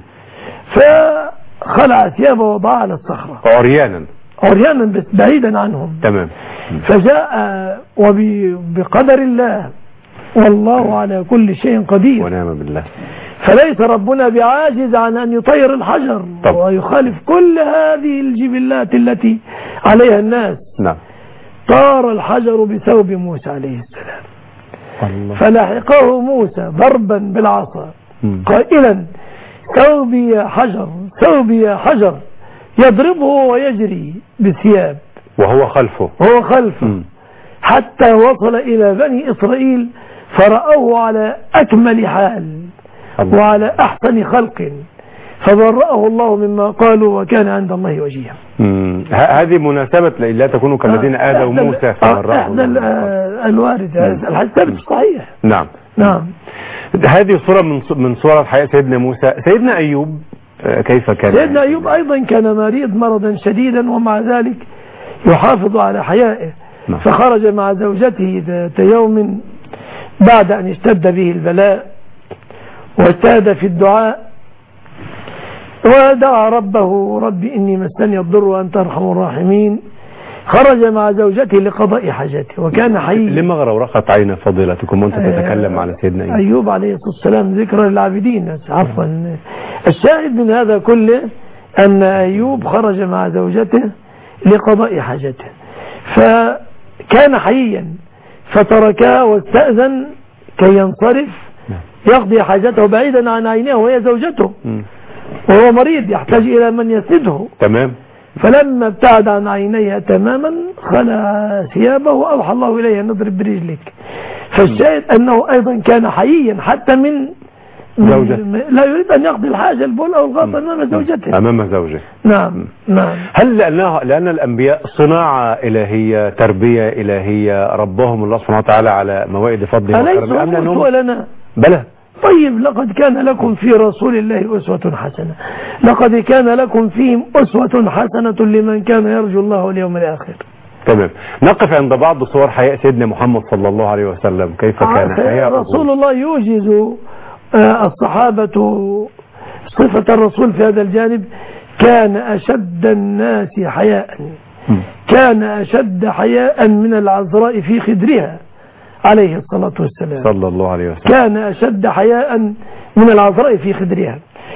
C: فخلع ثيابه وضعها على الصخرة
B: عريانا
C: عريانا بس بعيدا عنهم.
B: تمام.
C: فجاء وبقدر الله، والله على كل شيء قدير
B: ونعم بالله.
C: فليس ربنا بعاجز عن أن يطير الحجر طب. ويخالف كل هذه الجبلات التي عليها الناس.
B: نعم.
C: طار الحجر بثوب موسى عليه السلام الله. فلحقه موسى ضربا بالعصا م. قائلا: ثوبي يا حجر، ثوبي يا حجر، يضربه ويجري بالثياب
B: وهو خلفه
C: وهو خلفه م. حتى وصل إلى بني إسرائيل فرأوه على أكمل حال الله. وعلى أحسن خلق، فبرأه الله مما قالوا وكان عند الله وجيها.
B: هذه مناسبة لا تكونوا كالذين آه آذوا موسى فبرأه
C: أحد الوارد الحديث صحيح.
B: نعم
C: نعم.
B: هذه صورة من من صور حياة سيدنا موسى. سيدنا أيوب كيف كان؟
C: سيدنا أيوب أيضا كان مريض مرضا شديدا، ومع ذلك يحافظ على حيائه. نعم. فخرج مع زوجته ذات يوم بعد أن اشتد به البلاء، واجتهد في الدعاء ودعا ربه: ربي إني مسني الضر وأنت أرحم الراحمين، خرج مع زوجته لقضاء حاجته وكان حي.
B: لما غرورقت عين فضيلتكم وانت تتكلم على سيدنا أيوب؟
C: أيوب عليه الصلاة والسلام ذكرى للعابدين. عفوا، الشاهد من هذا كله أن أيوب خرج مع زوجته لقضاء حاجته فكان حيا فتركها واستأذن كي ينصرف يقضي حاجته بعيدا عن عينيه وهي زوجته وهو مريض يحتاج إلى من يسده.
B: تمام.
C: فلما ابتعد عن عينيها تماما خلع ثيابه وأوحى الله إليه نضرب برجلك. فالشاهد أنه أيضا كان حييا حتى من
B: زوجته،
C: لا يريد أن يقضي الحاجة البول أو الغائط أمام زوجته.
B: أمام زوجه.
C: نعم نعم.
B: هل لأنها لأن الأنبياء صناعة إلهية، تربية إلهية، ربهم الله سبحانه وتعالى على موائد فضله
C: وكرمه أم لأنهم لنا؟
B: بلى.
C: طيب لقد كان لكم في رسول الله أسوة حسنة، لقد كان لكم فيهم أسوة حسنة لمن كان يرجو الله واليوم الآخر.
B: تمام. نقف عند بعض صور حياء سيدنا محمد صلى الله عليه وسلم. كيف كان حياء
C: رسول الله؟ يوجز الصحابة صفة الرسول في هذا الجانب. كان أشد الناس حياء، كان أشد حياء من العذراء في خدرها عليه الصلاة والسلام
B: صلى الله عليه وسلم.
C: كان أشد حياء من العذراء في خدرها.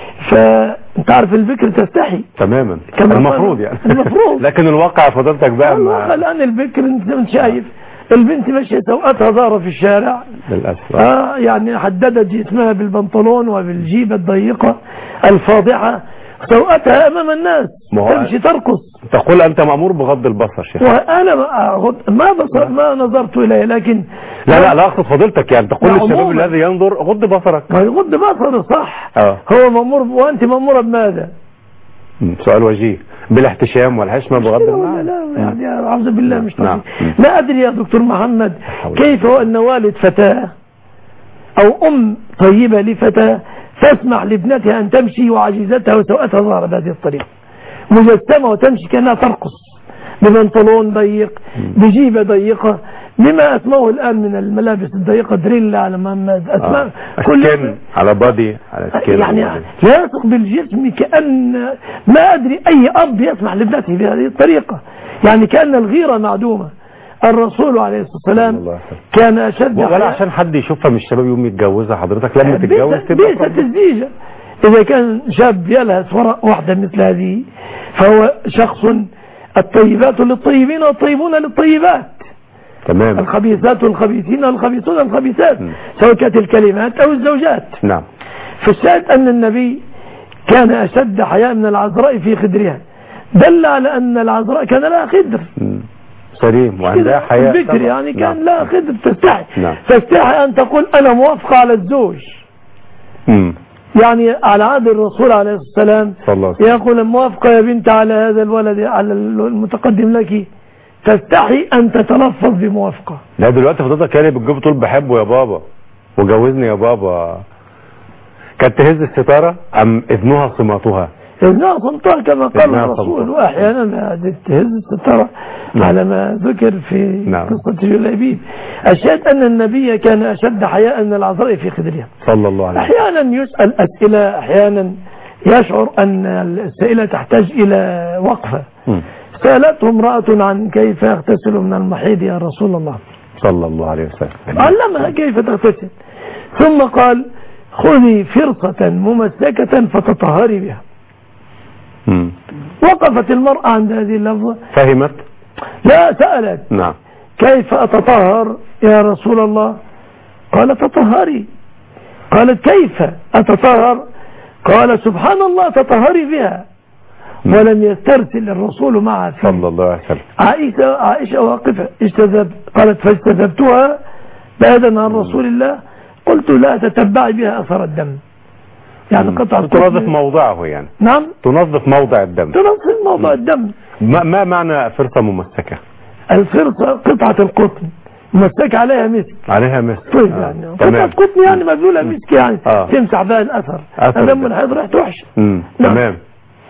C: فانت عارف البكر تستحي
B: تماما المفروض يعني
C: المفروض
B: لكن الواقع فضلتك بقى
C: الواقع الآن البكر انت شايف البنت ماشية سوقتها ظاهرة في الشارع
B: للأسف.
C: آه يعني حددت جسمها بالبنطلون وبالجيبة الضيقة الفاضحة، سوقتها أمام الناس تمشي ترقص.
B: تقول أنت مأمور بغض البصر شيخ.
C: وأنا ما بصر ما نظرت إليه، لكن
B: لا لا لا أقصد فضيلتك يعني تقول للشباب الذي ينظر غض بصرك.
C: غض بصر صح.
B: أوه.
C: هو مأمور وأنت مأمورة بماذا؟
B: سؤال وجيه. بالاحتشام والحشمة بغض
C: البصر. لا لا يعني أعوذ بالله مش طبيعي. لا أدري يا دكتور محمد كيف هو أن والد فتاة أو أم طيبة لفتاة تسمح لابنتها أن تمشي وعجيزتها وسوءتها ظهر بهذه الطريقة مجسمة وتمشي كأنها ترقص ببنطلون ضيق بجيبة ضيقة بما أسموه الآن من الملابس الضيقة دريلا على ما أسماء
B: آه. كل على بادي على سكين
C: يعني لا يثق بالجسم كأن ما أدري أي أب يسمح لابنته بهذه الطريقة، يعني كأن الغيرة معدومة. الرسول عليه الصلاة والسلام كان أشد
B: ولا عشان حد يشوفها من الشباب يوم يتجوزها حضرتك لما تتجوز
C: تبقى بيسة الزيجة. إذا كان شاب يلهث وراء واحدة مثل هذه فهو شخص الطيبات للطيبين والطيبون للطيبات.
B: تمام.
C: الخبيثات والخبيثين والخبيثون والخبيثات سواء كانت الكلمات أو الزوجات.
B: نعم.
C: فالشاهد أن النبي كان أشد حياء من العذراء في خدرها، دل على أن العذراء كان لها خدر
B: سليم وعندها حياء
C: البكر يعني كان
B: نعم.
C: لها خدر تستحي.
B: نعم.
C: تستحي أن تقول أنا موافقة على الزوج.
B: مم.
C: يعني على عهد الرسول عليه الصلاة والسلام يقول موافقة يا بنت على هذا الولد على المتقدم لك، تستحي أن تتلفظ بموافقة.
B: لا دلوقتي فضلتك كان بتجيب تقول بحبه يا بابا وجوزني يا بابا. كانت تهز الستارة أم إذنها صماتها؟
C: إذنها صمتها كما قال الرسول، وأحيانا تهز الستارة على ما ذكر في
B: نعم.
C: قصة جليبيب. الشاهد أن النبي كان أشد حياء من العذراء في خدرها
B: صلى الله عليه وسلم.
C: أحيانا يسأل أسئلة، أحيانا يشعر أن الأسئلة تحتاج إلى وقفة. م. سألته امرأة عن كيف يغتسل من المحيض يا رسول الله
B: صلى الله عليه وسلم،
C: علمها كيف تغتسل ثم قال خذي فرصة ممسكة فتطهري بها.
B: م.
C: وقفت المرأة عند هذه اللفظة
B: فهمت؟
C: لا سألت
B: نعم.
C: كيف أتطهر يا رسول الله؟ قال تطهري. قالت كيف أتطهر؟ قال سبحان الله تطهري بها. ولم يسترسل الرسول معها فيه.
B: صلى الله عليه وسلم.
C: عائشة, عائشة واقفة اجتذب قالت فاجتذبتها بعيدا عن رسول الله قلت لا تتبعي بها أثر الدم، يعني قطعة
B: تنظف موضعه يعني.
C: نعم
B: تنظف موضع الدم.
C: تنظف موضع الدم.
B: ما, ما معنى فرصة ممسكة؟
C: الفرصة قطعة القطن ممسك عليها مسك.
B: عليها مسك.
C: طيب آه. يعني قطعة قطن يعني مبلولة مسك يعني آه. تمسح بها الأثر. الدم الحيض ريحته وحشة.
B: تمام.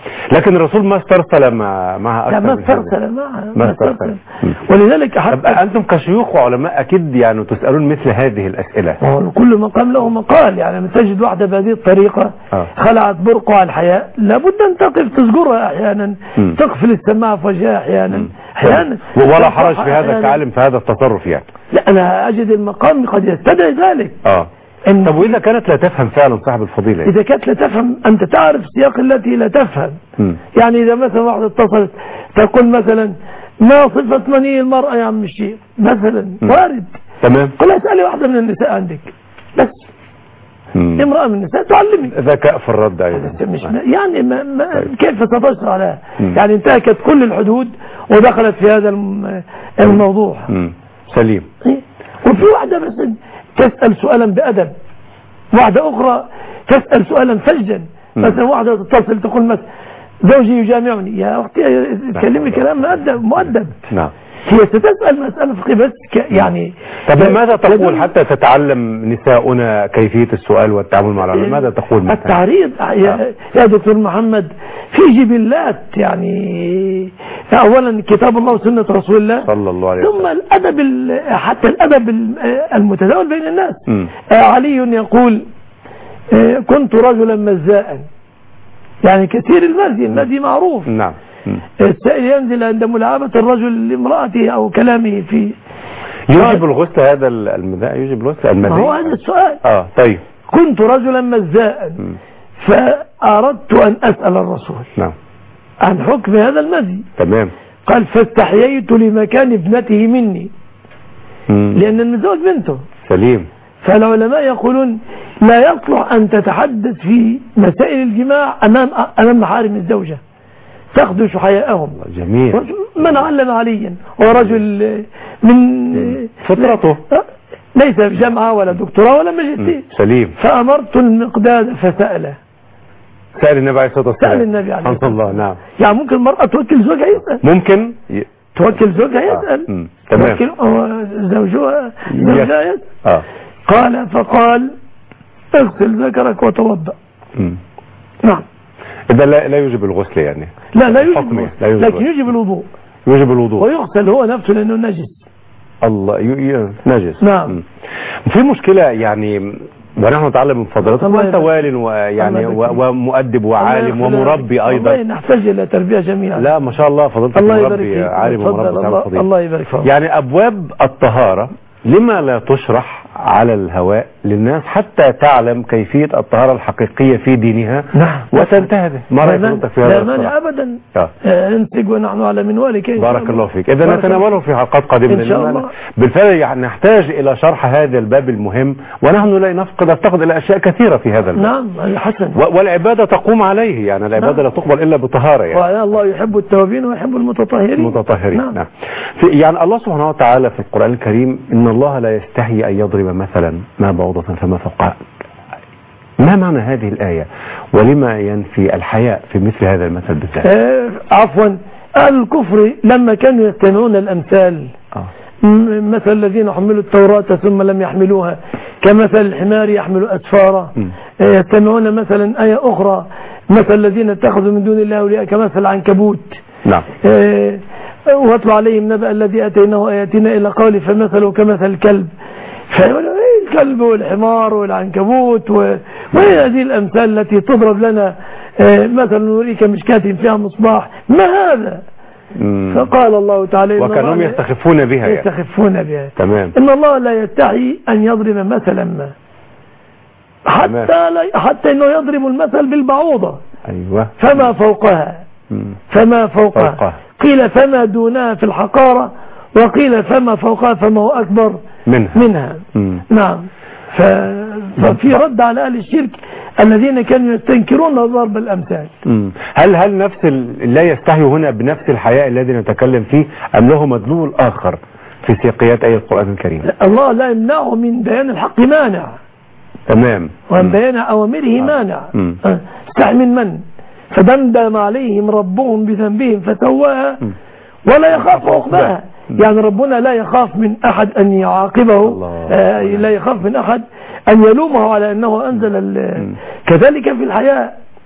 B: لكن الرسول ما استرسل مع معها
C: لا
B: اكثر
C: ما
B: من هذا.
C: استرسل معها
B: ما استرسل.
C: ولذلك حتى
B: انتم كشيوخ وعلماء اكيد يعني تسالون مثل هذه الاسئله.
C: كل مقام له مقال، يعني لما تجد واحده بهذه الطريقه آه. خلعت برقع الحياء لابد ان تقف تزجرها احيانا، م. تقفل السماعه في وجهها احيانا احيانا
B: ولا حرج في هذا كعالم في هذا التصرف يعني.
C: لا انا اجد المقام قد يستدعي ذلك.
B: اه طب واذا كانت لا تفهم فعلا صاحب الفضيله؟
C: اذا كانت لا تفهم انت تعرف السياق التي لا تفهم. م. يعني اذا مثلا واحده اتصلت تقول مثلا ما صفه مني المراه يا عم الشيخ مثلا، م. وارد. تمام. قل اسالي واحده من النساء عندك بس. مم. امرأة من النساء تعلمي
B: ذكاء في الرد أيضا.
C: مش يعني ما ما طيب. كيف ستشرع لها؟ يعني انتهكت كل الحدود ودخلت في هذا الموضوع.
B: مم. سليم.
C: وفي واحدة بس تسأل سؤالا بأدب، واحدة أخرى تسأل سؤالا فجا. مثلا واحدة تتصل تقول مثلا زوجي يجامعني، يا أختي تكلمي كلام مؤدب مؤدب. نعم. هي ستسأل مسألة فقهية بس يعني.
B: طب ماذا تقول حتى تتعلم نساؤنا كيفية السؤال والتعامل مع العلماء؟ ماذا تقول مثلا؟
C: التعريض يا, يا دكتور محمد في جبلات، يعني أولا كتاب الله وسنة رسول الله
B: صلى الله عليه وسلم،
C: ثم الأدب حتى الأدب المتداول بين الناس. م. علي يقول كنت رجلا مزاء، يعني كثير المزي، المزي معروف.
B: نعم.
C: السائل ينزل عند ملاعبة الرجل لامرأته أو كلامه في
B: يجب الغسل. هذا المذاء يجب الغسل المذي؟
C: ما هو هذا السؤال.
B: اه طيب.
C: كنت رجلا مزاء فأردت أن أسأل الرسول
B: نعم
C: عن حكم هذا المذي.
B: تمام.
C: قال فاستحييت لمكان ابنته مني، مم. لأن المزوج بنته.
B: سليم.
C: فالعلماء يقولون لا يصلح أن تتحدث في مسائل الجماع أمام أمام محارم الزوجة، تخدش حياءهم.
B: جميل.
C: من علم عليا هو رجل من
B: فطرته،
C: ليس بجامعة ولا دكتوراه ولا ماجستير.
B: سليم.
C: فأمرت المقداد فسأله،
B: سأل النبي عليه الصلاة والسلام.
C: سأل النبي عليه الصلاة والسلام.
B: نعم.
C: يعني ممكن المرأة توكل زوجها يسأل، ممكن ي... توكل زوجها يسأل. آه.
B: تمام.
C: توكل زوجها زوجها يسأل.
B: آه.
C: قال فقال اغسل ذكرك وتوضأ. نعم.
B: إذا لا, لا يجب الغسل يعني؟
C: لا لا يجب الغسل، لكن يجب الوضوء.
B: يجب الوضوء
C: ويغسل هو نفسه لأنه نجس.
B: الله ي... ي... نجس.
C: نعم.
B: م. في مشكلة يعني، ونحن نتعلم من فضلاتكم، وانت وال ويعني ومؤدب وعالم ومربي ايضا.
C: والله نحتاج الى تربيه جميعا.
B: لا ما شاء الله فضلتك مربي عالم ومربي
C: الله, الله يبارك فيك.
B: يعني ابواب الطهارة لما لا تشرح على الهواء للناس حتى تعلم كيفية الطهارة الحقيقية في دينها؟ نعم. وتنتهي به. ما رأيك فضلتك في هذا؟
C: لا مانع ابدا. انتج ونحن على منوالك.
B: بارك الله فيك. اذا نتناوله في حلقات قادمة ان شاء الله. بالفعل يعني نحتاج الى شرح هذا الباب المهم، ونحن لا نفقد نفتقد الى اشياء كثيرة في هذا الباب.
C: نعم حسن.
B: والعبادة تقوم عليه، يعني العبادة لا تقبل الا بطهارة يعني.
C: الله يحب التوابين ويحب المتطهرين.
B: المتطهرين. نعم. نعم. يعني الله سبحانه وتعالى في القرآن الكريم ان الله لا يستحي ان يضرب مثلا ما بعوضة فما فوقها. ما معنى هذه الآية ولما ينفي الحياء في مثل هذا المثل بالذات؟
C: آه عفوا، أهل الكفر لما كانوا يستمعون الأمثال آه. مثل الذين حملوا التوراة ثم لم يحملوها كمثل الحمار يحمل أسفارا. آه يستمعون مثلا آية أخرى مثل الذين اتخذوا من دون الله أولياء كمثل العنكبوت.
B: نعم.
C: آه واتلو عليهم نبأ الذي أتيناه آياتنا إلى قوله فمثله كمثل الكلب. فيقولوا ايه الكلب والحمار والعنكبوت و... وهي هذه الامثال التي تضرب لنا آه مثلا نريك مشكاة فيها مصباح، ما هذا؟ مم. فقال الله تعالى
B: وكانوا يستخفون بها
C: يستخفون يعني. بها.
B: تمام.
C: ان الله لا يستحي ان يضرب مثلا ما حتى لا حتى انه يضرب المثل بالبعوضة.
B: ايوه.
C: فما فوقها. مم. فما فوقها. فوقها قيل فما دونها في الحقارة، وقيل فما فوقها فما هو أكبر
B: منها,
C: منها. نعم. ف... ففي رد على أهل الشرك الذين كانوا يستنكرون ضرب الأمثال.
B: مم. هل هل نفس ال... لا يستحي هنا بنفس الحياء الذي نتكلم فيه أم له مدلول آخر في سياقيات آية القرآن الكريم؟
C: الله لا يمنعه من بيان الحق مانع.
B: تمام.
C: ومن بيان أوامره مانع. استحي من من؟ فدمدم عليهم ربهم بذنبهم فسواها ولا يخاف عقباها. يعني ربنا لا يخاف من أحد أن يعاقبه، آه لا يخاف من أحد أن يلومه على أنه أنزل. كذلك في الحياة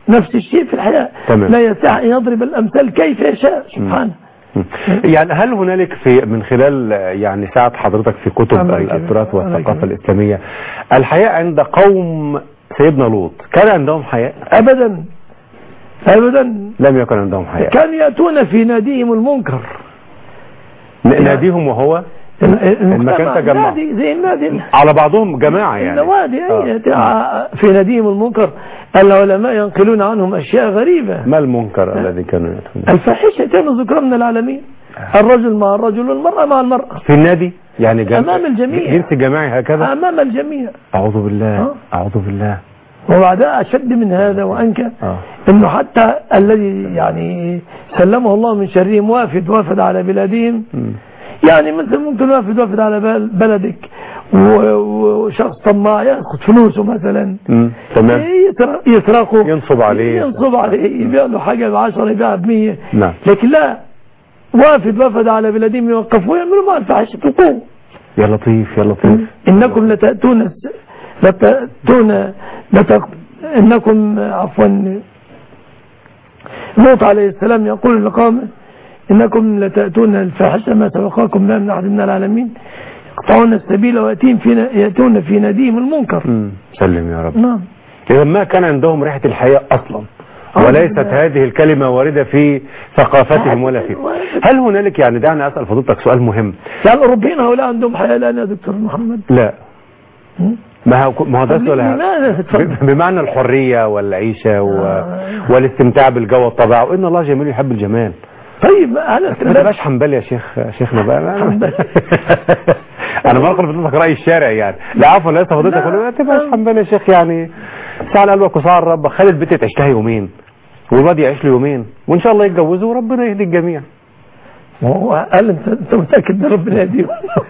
C: نفس الشيء في الحياة.
B: تمام.
C: لا يسع أن يضرب الأمثال كيف يشاء سبحانه.
B: يعني هل هنالك في من خلال يعني ساعة حضرتك في كتب التراث والثقافة الإسلامية الحياة عند قوم سيدنا لوط كان عندهم حياة؟
C: أبدا أبدا
B: لم يكن عندهم حياة.
C: كانوا يأتون في ناديهم المنكر.
B: ناديهم وهو المكان تجمع
C: زي النادي
B: على بعضهم جماعة يعني
C: النوادي آه. في ناديهم المنكر. العلماء ينقلون عنهم أشياء غريبة.
B: ما المنكر آه. الذي كانوا يأتون؟
C: الفاحشة كانوا ذكرى من العالمين. آه. الرجل مع الرجل والمرأة مع المرأة
B: في النادي يعني جم...
C: أمام الجميع
B: جنس جماعي هكذا
C: أمام الجميع.
B: أعوذ بالله آه. أعوذ بالله.
C: وبعدها أشد من هذا وأنكى
B: آه.
C: إنه حتى الذي يعني سلمه الله من شرهم وافد وافد على بلادهم م. يعني مثل ممكن وافد وافد على بلدك وشخص طماع ياخذ فلوسه مثلا
B: تمام
C: يسرقه
B: ينصب عليه
C: ينصب عليه يبيع له حاجه ب عشرة يبيعها ب مية.
B: نعم.
C: لكن لا وافد وافد على بلادهم يوقفوه يعملوا معه الفاحشه القوه.
B: يا لطيف يا لطيف.
C: انكم لتاتون لتاتون لتق... انكم عفوا لوط عليه السلام يقول لقومه إنكم لتأتون الفاحشة ما سبقاكم بها من أحد من العالمين يقطعون السبيل ويأتون في يأتون في ناديهم المنكر.
B: امم سلم يا رب.
C: نعم.
B: إذا ما كان عندهم ريحة الحياة أصلا وليست هذه الكلمة واردة في ثقافتهم ولا في. هل هنالك يعني دعني أسأل فضيلتك سؤال مهم.
C: يعني الأوروبيين هؤلاء عندهم حياة الآن يا دكتور محمد؟
B: لا. ما هو ما هو ده سؤال بمعنى الحرية والعيشة و... والاستمتاع بالجو والطبيعة وإن الله جميل يحب الجمال.
C: طيب انا
B: ما تبقاش حنبل يا شيخ شيخنا بقى انا ما اقول فضلتك راي الشارع يعني لا عفوا لسه فضلتك اقول ما تبقاش حنبل يا شيخ يعني ساعة قلبك وساعة ربك خلي البنت تعيش لها يومين والواد يعيش له يومين وان شاء الله يتجوزوا وربنا يهدي الجميع.
C: هو قال انت انت متاكد ان ربنا يهديهم؟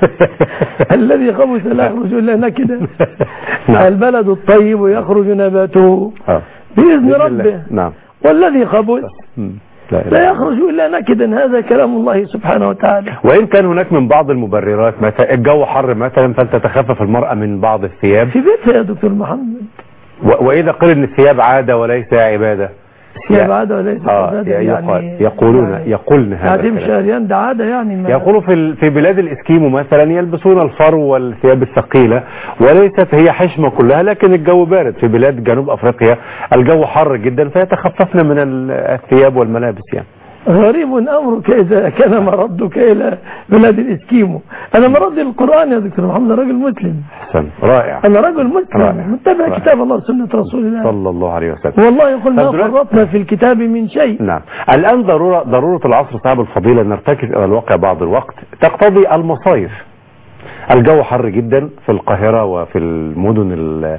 C: الذي خبث لا يخرج الا نكدا. البلد الطيب يخرج نباته باذن ربه.
B: نعم.
C: والذي خبث لا, لا يخرج إلا نكدا. هذا كلام الله سبحانه وتعالى.
B: وإن كان هناك من بعض المبررات مثلا الجو حر مثلا فلتتخفف المرأة من بعض الثياب
C: في بيتها يا دكتور محمد.
B: وإذا قيل إن الثياب عادة وليس عبادة.
C: الثياب عادة وليس
B: آه
C: عبادة
B: يعني يقولون يعني يقولن هذا
C: يعني شهريان ده عادة يعني
B: يقولوا في في بلاد الإسكيمو مثلا يلبسون الفرو والثياب الثقيلة وليست هي حشمة كلها لكن الجو بارد. في بلاد جنوب أفريقيا الجو حر جدا فيتخففن من الثياب والملابس يعني.
C: غريب أمرك إذا كان مردك إلى بلاد الإسكيمو. أنا مردي القرآن يا دكتور محمد رجل مسلم.
B: حسن رائع.
C: أنا رجل مسلم متبع كتاب الله سنة رسول الله
B: صلى الله عليه وسلم.
C: والله يقول ما فرطنا في الكتاب من شيء.
B: نعم. الآن ضرورة ضرورة العصر صاحب الفضيلة أن نرتكز إلى الواقع بعض الوقت تقتضي المصايف. الجو حر جدا في القاهرة وفي المدن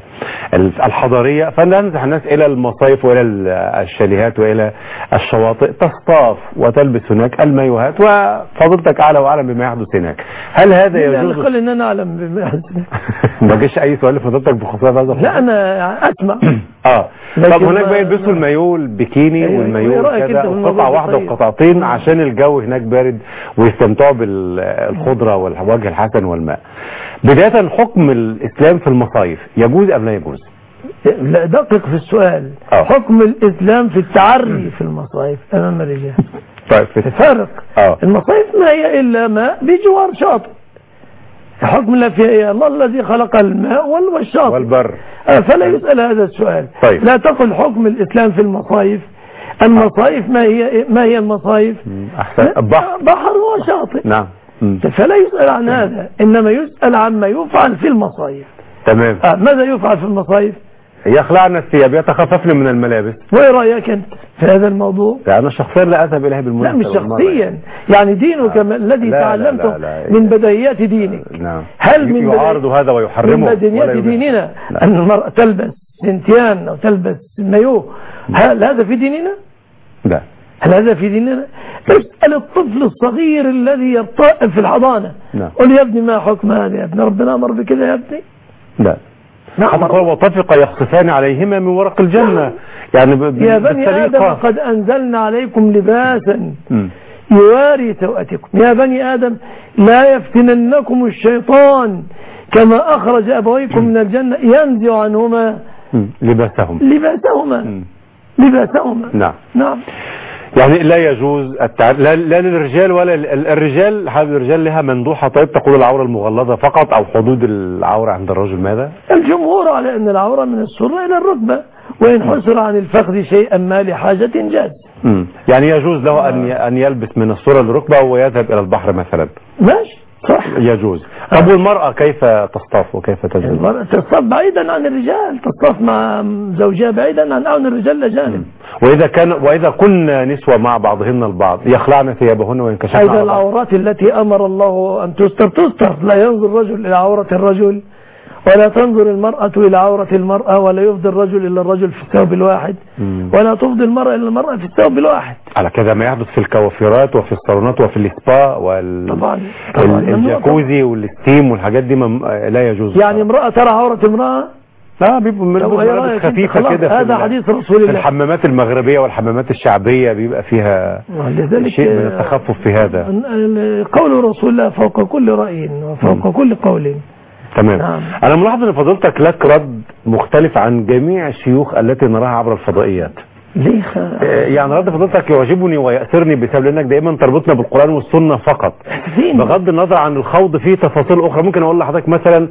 B: الحضارية فننزح الناس إلى المصايف وإلى الشاليهات وإلى الشواطئ تصطاف وتلبس هناك المايوهات وفضلتك أعلى وأعلم بما يحدث هناك. هل هذا يجوز؟
C: أنا قل إن أنا أعلم بما يحدث.
B: ما جاش أي سؤال لفضلتك بخصوص هذا؟
C: لا أنا أسمع.
B: آه طب هناك بقى يلبسوا المايو البيكيني أيوة والمايو كذا وقطعة واحدة وقطعتين عشان الجو هناك بارد ويستمتعوا بالخضرة والوجه الحسن والماء. بداية حكم الإسلام في المصايف يجوز أم لا يجوز؟
C: لا دقق في السؤال. أوه. حكم الإسلام في التعري في المصايف أمام الرجال.
B: طيب في
C: فرق. أوه. المصايف ما هي إلا ماء بجوار شاطئ. حكم الله فيها الله الذي خلق الماء والشاطئ
B: والبر.
C: فلا يسأل هذا السؤال.
B: طيب.
C: لا تقل حكم الإسلام في المصايف. المصايف ما هي ما هي المصايف؟
B: أحسن. بحر.
C: بحر وشاطئ.
B: نعم.
C: فلا يسأل عن هذا إنما يسأل عما يفعل في المصايف.
B: تمام.
C: آه ماذا يفعل في المصايف؟
B: يخلعن الثياب يتخففن من الملابس.
C: وايه رايك انت في هذا الموضوع؟
B: انا شخصيا لا اذهب اليه بالمناسبه.
C: لا مش شخصيا يعني دينك آه. الذي لا تعلمته لا لا لا من بديهيات دينك.
B: نعم.
C: هل من
B: يعارض هذا ويحرمه
C: من بديهيات ديننا لا. ان المرأة تلبس سنتيان او تلبس مايو هل هذا في ديننا؟
B: لا.
C: هل هذا في ديننا؟ اسأل الطفل الصغير الذي يرتائب في الحضانة.
B: نعم.
C: قل يا ابني ما حكم هذا يا ابني ربنا امر بكذا يا ابني؟
B: لا. نعم. وطفق يخصفان عليهما من ورق الجنة. يعني
C: يا بني آدم قد أنزلنا عليكم لباسا يواري سوءتكم. يا بني آدم لا يفتننكم الشيطان كما أخرج أبويكم من الجنة ينزع عنهما
B: لباسهم
C: لباسهما لباسهما.
B: نعم
C: نعم.
B: يعني لا يجوز التع... لا, لا للرجال ولا ال- الرجال هذه الرجال لها مندوحة طيب تقول العورة المغلظة فقط أو حدود العورة عند الرجل ماذا؟
C: الجمهور على أن العورة من السرة إلى الركبة، وإن حسر عن الفخذ شيئا ما لحاجة جاز.
B: مم. يعني يجوز له أن ي- أن يلبس من السرة للركبة ويذهب إلى البحر مثلا.
C: ماشي صح.
B: يجوز. طب والمرأة كيف تصطاف وكيف تجوز؟
C: المرأة تصطاف بعيدا عن الرجال، تصطاف مع زوجها بعيدا عن عون الرجال الأجانب.
B: وإذا كان وإذا كن نسوة مع بعضهن البعض يخلعن ثيابهن وينكشفن
C: أيضا
B: على بعض.
C: العورات التي أمر الله أن تستر تستر، لا ينظر الرجل إلى عورة الرجل ولا تنظر المرأة إلى عورة المرأة، ولا يفضي الرجل إلى الرجل في الثوب الواحد،
B: مم.
C: ولا تفضي المرأة إلى المرأة في الثوب الواحد.
B: على كذا ما يحدث في الكوافيرات وفي الصالونات وفي السبا وال
C: طبعا طبعا
B: الجاكوزي والستيم والحاجات دي مم... لا يجوز.
C: يعني امرأة ترى عورة امرأة،
B: لا بيبقوا ملابس خفيفة كده.
C: هذا حديث رسول الله.
B: في الحمامات المغربية والحمامات الشعبية بيبقى فيها شيء من التخفف في هذا.
C: قول رسول الله فوق كل رأي وفوق م. كل قول.
B: تمام.
C: نعم.
B: أنا ملاحظ أن فضيلتك لك رد مختلف عن جميع الشيوخ التي نراها عبر الفضائيات.
C: ليه خ...
B: يعني رد فضيلتك يعجبني ويأثرني بسبب لأنك دائما تربطنا بالقرآن والسنة فقط بغض النظر عن الخوض فيه تفاصيل أخرى. ممكن أقول لحضرتك مثلا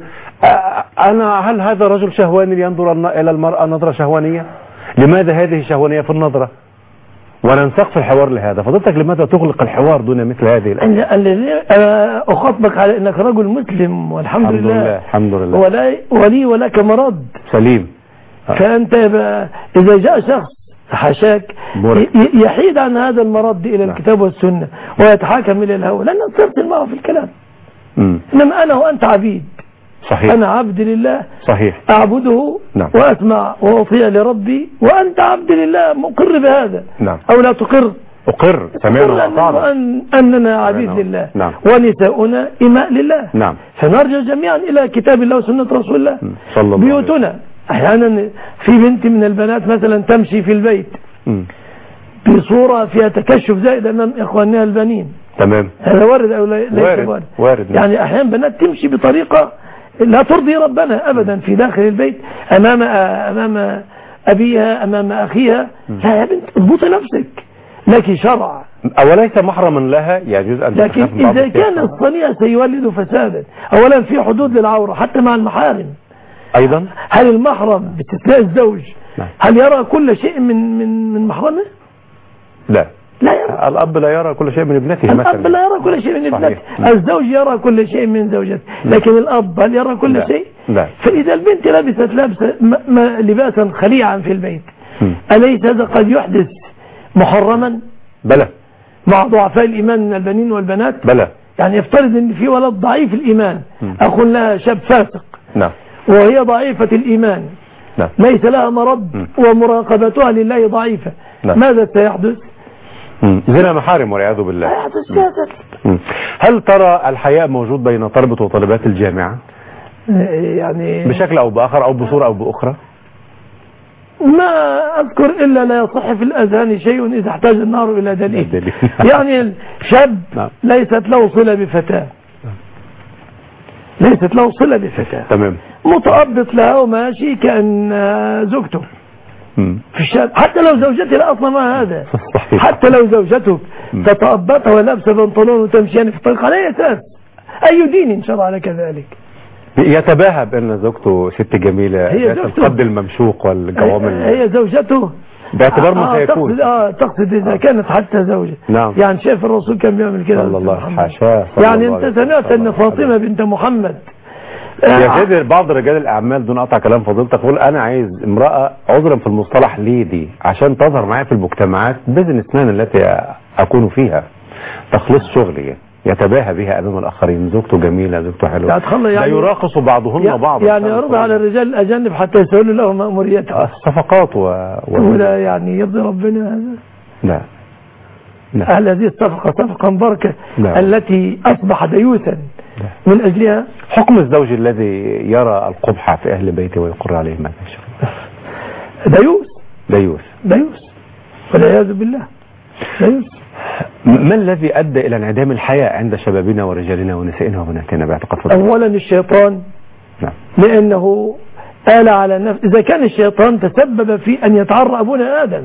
B: أنا هل هذا رجل شهواني ينظر إلى المرأة نظرة شهوانية؟ لماذا هذه شهوانية في النظرة؟ وننسق في الحوار لهذا. فضيلتك لماذا تغلق الحوار دون مثل هذه الأشياء؟
C: أنا أخاطبك على أنك رجل مسلم والحمد
B: الحمد
C: لله.
B: لله الحمد لله.
C: ولا ولي ولك مرض
B: سليم.
C: فأنت إذا جاء شخص حاشاك يحيد عن هذا المرض إلى الكتاب والسنة ويتحاكم إلى الهوى لن نسترسل معه في الكلام. إنما أنا وأنت عبيد.
B: صحيح.
C: أنا عبد لله.
B: صحيح.
C: أعبده.
B: نعم.
C: وأسمع وأطيع لربي وأنت عبد لله مقر بهذا.
B: نعم.
C: أو لا تقر؟
B: أقر. سمعنا وأطعنا.
C: أن أننا عبيد لله.
B: نعم.
C: ونساؤنا إماء لله.
B: نعم.
C: فنرجع جميعا إلى كتاب الله وسنة رسول الله.
B: صلى الله عليه وسلم.
C: بيوتنا أحيانا في بنت من البنات مثلا تمشي في البيت
B: م.
C: بصورة فيها تكشف زائد أمام إخوانها البنين.
B: تمام.
C: هذا وارد أو ليس
B: وارد.
C: وارد.
B: وارد.
C: يعني أحيانا بنات تمشي بطريقة لا ترضي ربنا أبدا في داخل البيت أمام أمام أبيها أمام أخيها. لا يا بنت اضبطي نفسك لك شرع.
B: أوليس محرما لها يجوز أن
C: لكن إذا كان الصنيع سيولد فسادا. أولا في حدود للعورة حتى مع المحارم
B: أيضا.
C: هل المحرم باستثناء الزوج هل يرى كل شيء من من من محرمه؟
B: لا.
C: لا يرى.
B: الأب لا يرى كل شيء من ابنته مثلا.
C: الأب لا يرى كل شيء من ابنته. الزوج يرى كل شيء من زوجته لكن الأب هل يرى كل
B: لا.
C: شيء؟
B: لا.
C: فإذا البنت لبست لبسا لباسا خليعا في البيت
B: م.
C: أليس هذا قد يحدث محرما؟
B: بلى.
C: مع ضعفاء الإيمان من البنين والبنات.
B: بلى.
C: يعني يفترض أن في ولد ضعيف الإيمان
B: م.
C: أخ لها شاب فاسق.
B: نعم.
C: وهي ضعيفة الإيمان.
B: نعم.
C: ليس لها مرض م. ومراقبتها لله ضعيفة.
B: نعم.
C: ماذا سيحدث؟
B: زنا محارم والعياذ بالله.
C: سيحدث كذا.
B: هل ترى الحياء موجود بين طلبة وطالبات الجامعة
C: يعني
B: بشكل أو بآخر أو بصورة أو بأخرى؟
C: ما أذكر إلا لا يصح في الأذهان شيء إذا احتاج النار إلى دليل. يعني الشاب ليست له صلة بفتاة ليست له صلة بفتاة.
B: تمام.
C: متأبط لها وماشي كأن زوجته في الشاب حتى لو زوجتي لا أصلا ما هذا.
B: صحيح.
C: حتى لو زوجته تتأبطها ولابسة بنطلون وتمشيان في الطريق على أي أساس؟ أي دين شرع على كذلك؟
B: يتباهى بأن زوجته ست جميلة ذات القد الممشوق والجوامل.
C: هي زوجته
B: باعتبار ما
C: آه
B: سيكون.
C: تقصد, آه تقصد إذا كانت حتى زوجة.
B: نعم.
C: يعني شايف الرسول كان بيعمل كده
B: صلى الله حاشاه.
C: يعني انت سمعت ان فاطمة بنت محمد
B: يجد بعض رجال الأعمال دون قطع كلام فضيلتك تقول أنا عايز امرأة عذرا في المصطلح ليدي عشان تظهر معايا في المجتمعات بزنس مان التي أكون فيها تخلص شغلي يتباهى بها أمام الآخرين. زوجته جميلة زوجته حلوة
C: يعني
B: لا يراقص بعضهن
C: يعني
B: بعضا.
C: يعني يرضى على الرجال الأجانب حتى يسهلوا لهم مأموريتهم.
B: الصفقات و... و...
C: ولا يعني يرضي ربنا هذا.
B: لا لا.
C: هل هذه الصفقة صفقة مباركة
B: لا.
C: التي أصبح ديوثا من أجلها؟
B: حكم الزوج الذي يرى القبح في أهل بيته ويقر عليه ماذا يشعر؟
C: ديوث
B: ديوث
C: ديوث والعياذ بالله ديوث.
B: ما الذي أدى إلى انعدام الحياء عند شبابنا ورجالنا ونسائنا وبناتنا باعتقاد فضيلتك؟
C: أولا الشيطان.
B: نعم.
C: لأنه آل على النفس. إذا كان الشيطان تسبب في أن يتعرى أبونا آدم،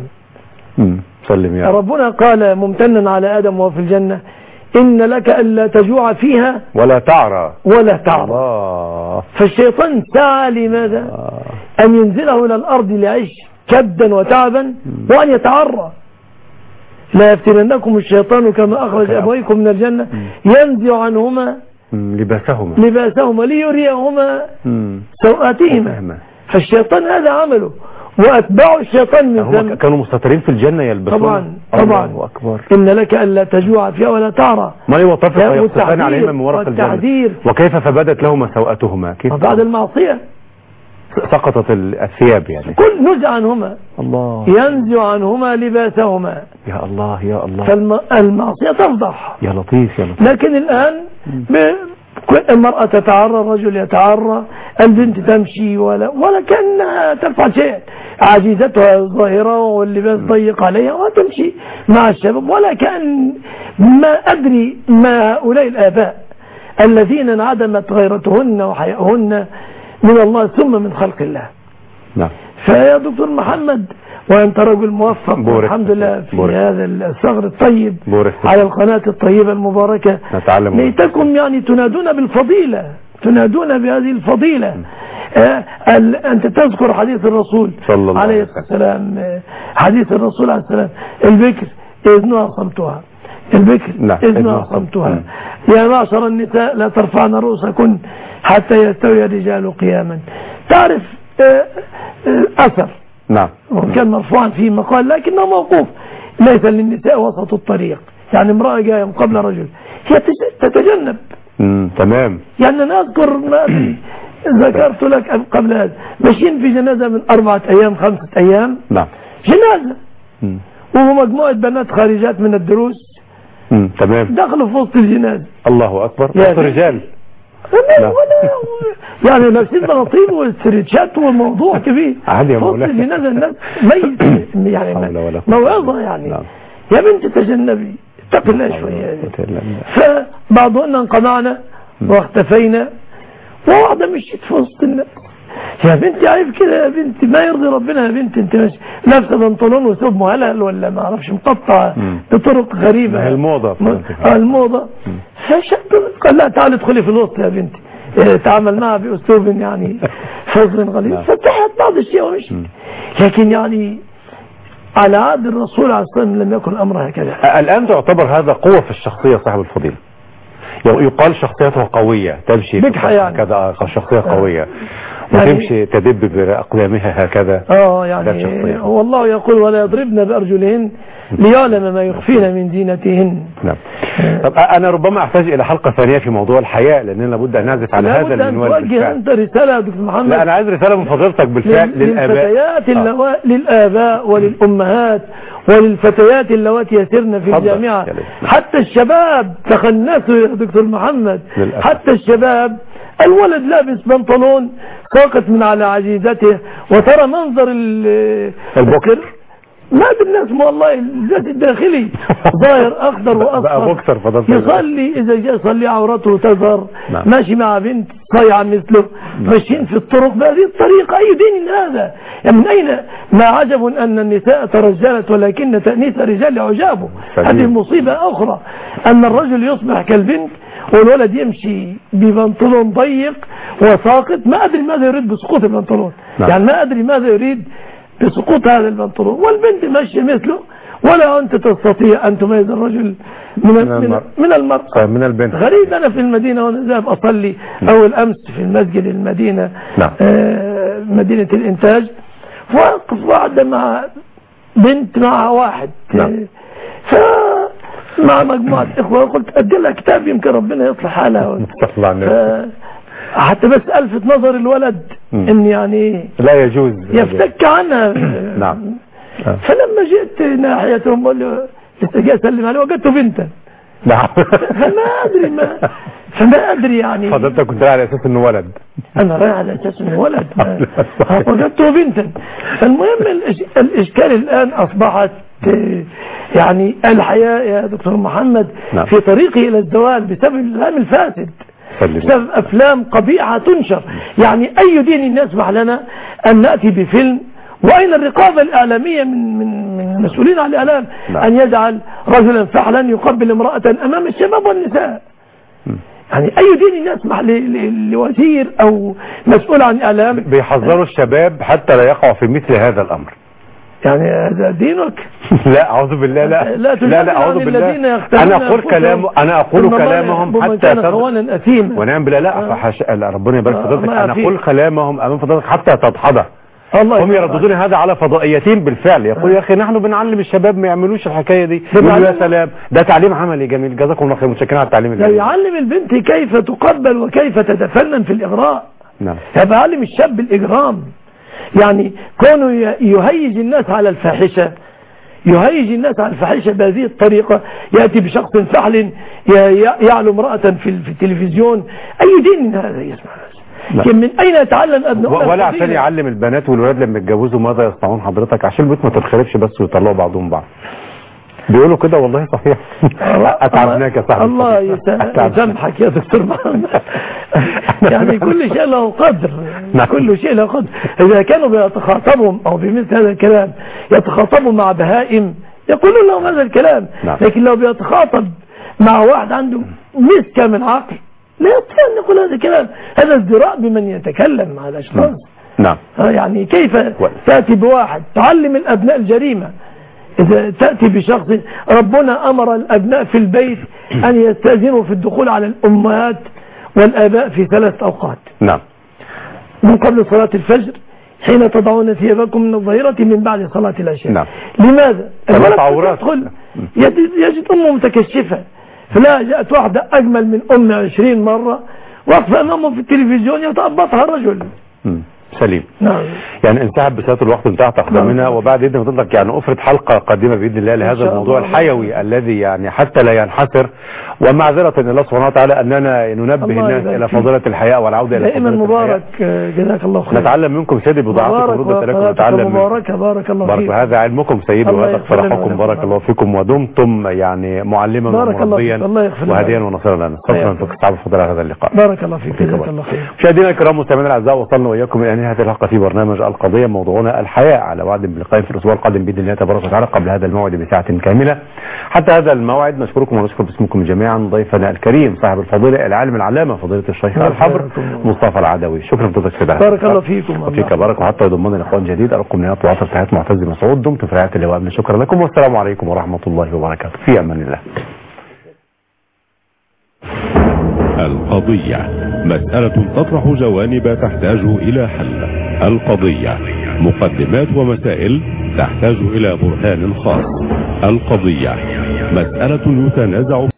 B: سلم يا
C: ربنا قال ممتنا على آدم وهو في الجنة إن لك ألا تجوع فيها
B: ولا تعرى
C: ولا تعرى.
B: الله.
C: فالشيطان سعى لماذا؟
B: الله.
C: أن ينزله إلى الأرض ليعيش كدا وتعبا وأن يتعرى. لا يفتننكم الشيطان كما أخرج أبويكم من الجنة ينزع عنهما
B: لباسهما
C: لباسهما ليريهما سوآتهما. فالشيطان هذا عمله وأتباع الشيطان من ثم
B: كانوا مستترين في الجنة يلبسون.
C: طبعا طبعا
B: الله أكبر.
C: إن لك ألا تجوع فيها ولا تعرى.
B: ما يوطفق يخطفان عليهما من ورق الجنة. وكيف فبدت لهما سوءتهما؟ كيف
C: بعد المعصية
B: سقطت الثياب يعني
C: كل نزع عنهما.
B: الله.
C: ينزع عنهما لباسهما.
B: يا الله يا الله.
C: فالمعصية تفضح.
B: يا لطيف يا لطيف.
C: لكن الآن المرأة تتعرى، الرجل يتعرى، البنت تمشي ولا ولا كأنها تفعل شيء، عجيزتها ظاهرة واللباس ضيق عليها وتمشي مع الشباب، ولا كأن ما أدري ما هؤلاء الآباء الذين انعدمت غيرتهن وحياؤهن من الله ثم من خلق الله.
B: نعم.
C: فيا دكتور محمد وأنت رجل موفق الحمد لله في
B: بورك.
C: هذا الصغر الطيب
B: بورك.
C: على القناة الطيبة المباركة،
B: نتعلم.
C: ليتكم يعني تنادون بالفضيلة، تنادون بهذه الفضيلة. آه أنت تذكر حديث الرسول
B: صلى الله
C: عليه السلام، آه حديث الرسول عليه السلام البكر إذنها صمتها، البكر
B: نعم.
C: إذنها صمتها. يا معشر النساء لا ترفعن رؤوسكن حتى يستوي الرجال قياما. تعرف آه آه أثر
B: نعم.
C: وكان مرفوعا في مقال لكنه موقوف، ليس للنساء وسط الطريق. يعني امرأة جاية من قبل رجل هي تتجنب.
B: امم تمام.
C: يعني أنا أذكر ما ذكرت لك قبل هذا، ماشيين في جنازة من أربعة أيام خمسة أيام.
B: نعم.
C: جنازة
B: مم.
C: وهو مجموعة بنات خارجات من الدروس.
B: امم تمام.
C: دخلوا في وسط الجنازة.
B: الله أكبر. وسط رجال.
C: يعني لابسين بناطيل والسريتشات والموضوع كبير.
B: عادي يا مولانا.
C: فوسط الجنازة الناس ميت يعني موعظة يعني. نعم. يا بنت تجنبي اتق الله شوية. فبعضنا انقمعنا واختفينا وواحدة مشيت في وسط الناس. يا بنتي عيب كده يا بنتي، ما يرضي ربنا يا بنتي، انت مش لابسه بنطلون وثوب مهلل ولا ما اعرفش مقطع بطرق غريبه.
B: الموضه
C: اه الموضه. فشد قال لا تعالي ادخلي في الوسط يا بنتي، اه تعامل معها باسلوب يعني فظ غليظ. فتحت بعض الشيء ومشت. لكن يعني على عهد الرسول عليه الصلاه والسلام لم يكن الامر هكذا.
B: الان تعتبر هذا قوه في الشخصيه صاحب الفضيله. يقال شخصيته قويه، تمشي
C: يعني.
B: كذا شخصيه قويه وتمشي يعني تدب بأقدامها هكذا.
C: اه يعني والله يقول ولا يضربن بأرجلهن ليعلم ما يخفين من زينتهن.
B: نعم. طب أنا ربما أحتاج إلى حلقة ثانية في موضوع الحياء، لأننا لابد أن نعزف على هذا المنوال بالفعل.
C: توجه أنت رسالة يا دكتور محمد.
B: لا أنا عايز رسالة من فضيلتك بالفعل للآباء.
C: للفتيات اللو... آه. للآباء وللأمهات وللفتيات اللواتي يسرن في الجامعة، حتى الشباب تخنسوا يا دكتور محمد. للأسف. حتى الشباب الولد لابس بنطلون ساقط من على عجيزته، وترى منظر
B: البوكر
C: ما بالناس والله الذات الداخلي ظاهر اخضر واصفر، يصلي اذا جاء يصلي عورته تظهر. نعم. ماشي مع بنت صايعه مثله. نعم. ماشيين في الطرق بهذه الطريقه. اي دين هذا؟ يعني من اين؟ ما عجب ان النساء ترجلت ولكن تأنيس الرجال عجابه. هذه مصيبه اخرى ان الرجل يصبح كالبنت والولد يمشي ببنطلون ضيق وساقط. ما أدري ماذا يريد بسقوط البنطلون. نعم. يعني ما أدري ماذا يريد بسقوط هذا البنطلون، والبنت ماشية مثله، ولا أنت تستطيع أن تميز الرجل من من المرء من, المرء.
B: من البنت.
C: غريب. أنا في المدينة وأنا ذهب أصلي أول أمس في المسجد المدينة.
B: نعم.
C: آه مدينة الإنتاج، وقف واحدة مع بنت مع واحد.
B: نعم.
C: ف مع مجموعة إخوة، قلت أدي لها كتاب يمكن ربنا يصلح حالها. حتى بس ألفت نظر الولد م. إن يعني
B: لا يجوز
C: يفتك عنها.
B: نعم.
C: فلما جئت ناحيتهم بقول له لسه جاي أسلم عليه وجدته بنتا.
B: نعم.
C: فما أدري ما فما أدري يعني.
B: فضلتك كنت رايح على أساس إنه ولد.
C: أنا رايح على أساس إنه ولد. وجدته بنتا. فالمهم الإشكال الآن أصبحت يعني الحياة يا دكتور محمد. نعم. في طريقه إلى الزوال بسبب الإعلام الفاسد. بسبب أفلام قبيحة تنشر. يعني أي دين يسمح لنا أن نأتي بفيلم؟ وأين الرقابة الإعلامية من من من المسؤولين عن الإعلام أن يجعل رجلا فعلا يقبل امرأة أمام الشباب والنساء؟ يعني أي دين يسمح لوزير أو مسؤول عن الإعلام؟
B: بيحذروا الشباب حتى لا يقعوا في مثل هذا الأمر.
C: يعني هذا دينك؟
B: لا أعوذ بالله. لا
C: لا,
B: لا, لا أعوذ بالله. أنا أقول كلام أنا أقول كلامهم حتى ونعم بالله. لا فحش ربنا يبارك فضلتك. أنا أقول كلامهم أمام فضلتك حتى تدحضه. هم يرددون هذا على فضائيتين بالفعل. يقول يا أخي نحن بنعلم الشباب ما يعملوش الحكاية دي. يا سلام ده تعليم عملي جميل. جزاكم الله خير. متشكرين على التعليم الجميل.
C: يعلم البنت كيف تقبل وكيف تتفنن في الإغراء.
B: نعم.
C: يعلم الشاب الإجرام. يعني كونه يهيج الناس على الفاحشة يهيج الناس على الفاحشة بهذه الطريقة. يأتي بشخص فعل يعلو امرأة في التلفزيون. أي دين هذا يسمع؟ لكن من أين يتعلم أبناء؟
B: ولا عشان يعلم البنات والولاد لما يتجوزوا ماذا يصنعون حضرتك عشان البيت ما تتخربش بس ويطلعوا بعضهم بعض. بيقولوا كده والله صحيح. اتعبناك يا صاحبي.
C: الله يسامحك يا دكتور محمد. يعني كل شيء له قدر. كل شيء له قدر. إذا كانوا بيتخاطبهم أو بمثل هذا الكلام يتخاطبوا مع بهائم يقولون لهم هذا الكلام. لكن لو بيتخاطب مع واحد عنده مسكة من عقل لا يستطيع أن يقول هذا الكلام. هذا ازدراء بمن يتكلم مع الأشخاص.
B: نعم.
C: يعني كيف تأتي بواحد تعلم الأبناء الجريمة؟ إذا تأتي بشخص ربنا أمر الأبناء في البيت أن يستأذنوا في الدخول على الأمهات والآباء في ثلاث أوقات.
B: نعم.
C: من قبل صلاة الفجر حين تضعون ثيابكم من الظهيرة من بعد صلاة العشاء.
B: نعم.
C: لماذا؟ الولد يدخل يجد أمه متكشفة فلا جاءت واحدة أجمل من أم عشرين مرة واقفة أمامه في التلفزيون يتأبطها رجل.
B: م. سليم.
C: نعم.
B: يعني انتهت بساعة الوقت انتهت أقدامنا وبعد إذن فضلك يعني أفرد حلقة قادمة بإذن الله لهذا الموضوع الحيوي الذي يعني حتى لا ينحسر. ومعذرة إلى الله سبحانه وتعالى أننا ننبه الناس إلى فضيلة الحياء والعودة إلى
C: دائما مبارك. جزاك الله خير.
B: نتعلم منكم سيدي بضاعتكم ورد لكم نتعلم
C: مبارك. بارك الله فيك.
B: وهذا علمكم سيدي وهذا اقتراحكم. بارك الله فيكم ودمتم يعني معلما ومربيا وهديا ونصيرا لنا. شكرا لكم صاحب فضيلة هذا اللقاء.
C: بارك الله فيك. جزاك الله خير.
B: مشاهدينا الكرام مستمعينا الأعزاء وصلنا وإياكم إلى نهاية الحلقة في برنامج القضية. موضوعنا الحياة على وعد باللقاء في الأسبوع القادم بإذن الله تبارك وتعالى قبل هذا الموعد بساعة كاملة. حتى هذا الموعد نشكركم ونشكر باسمكم جميعا ضيفنا الكريم صاحب الفضيلة العالم العلامة فضيلة الشيخ الحبر مصطفى العدوي. شكرا لفضيلتك سيدي.
C: بارك الله فيكم.
B: وفيك بارك وحتى يضمن لقاء جديد. أرقم نهاية وعطر تحيات معتز مسعود. دمتم في رعاية اللواء. شكرا لكم والسلام عليكم ورحمة الله وبركاته. في أمان الله.
A: القضية مسألة تطرح جوانب تحتاج إلى حل. القضية مقدمات ومسائل تحتاج إلى برهان خاص. القضية مسألة يتنازع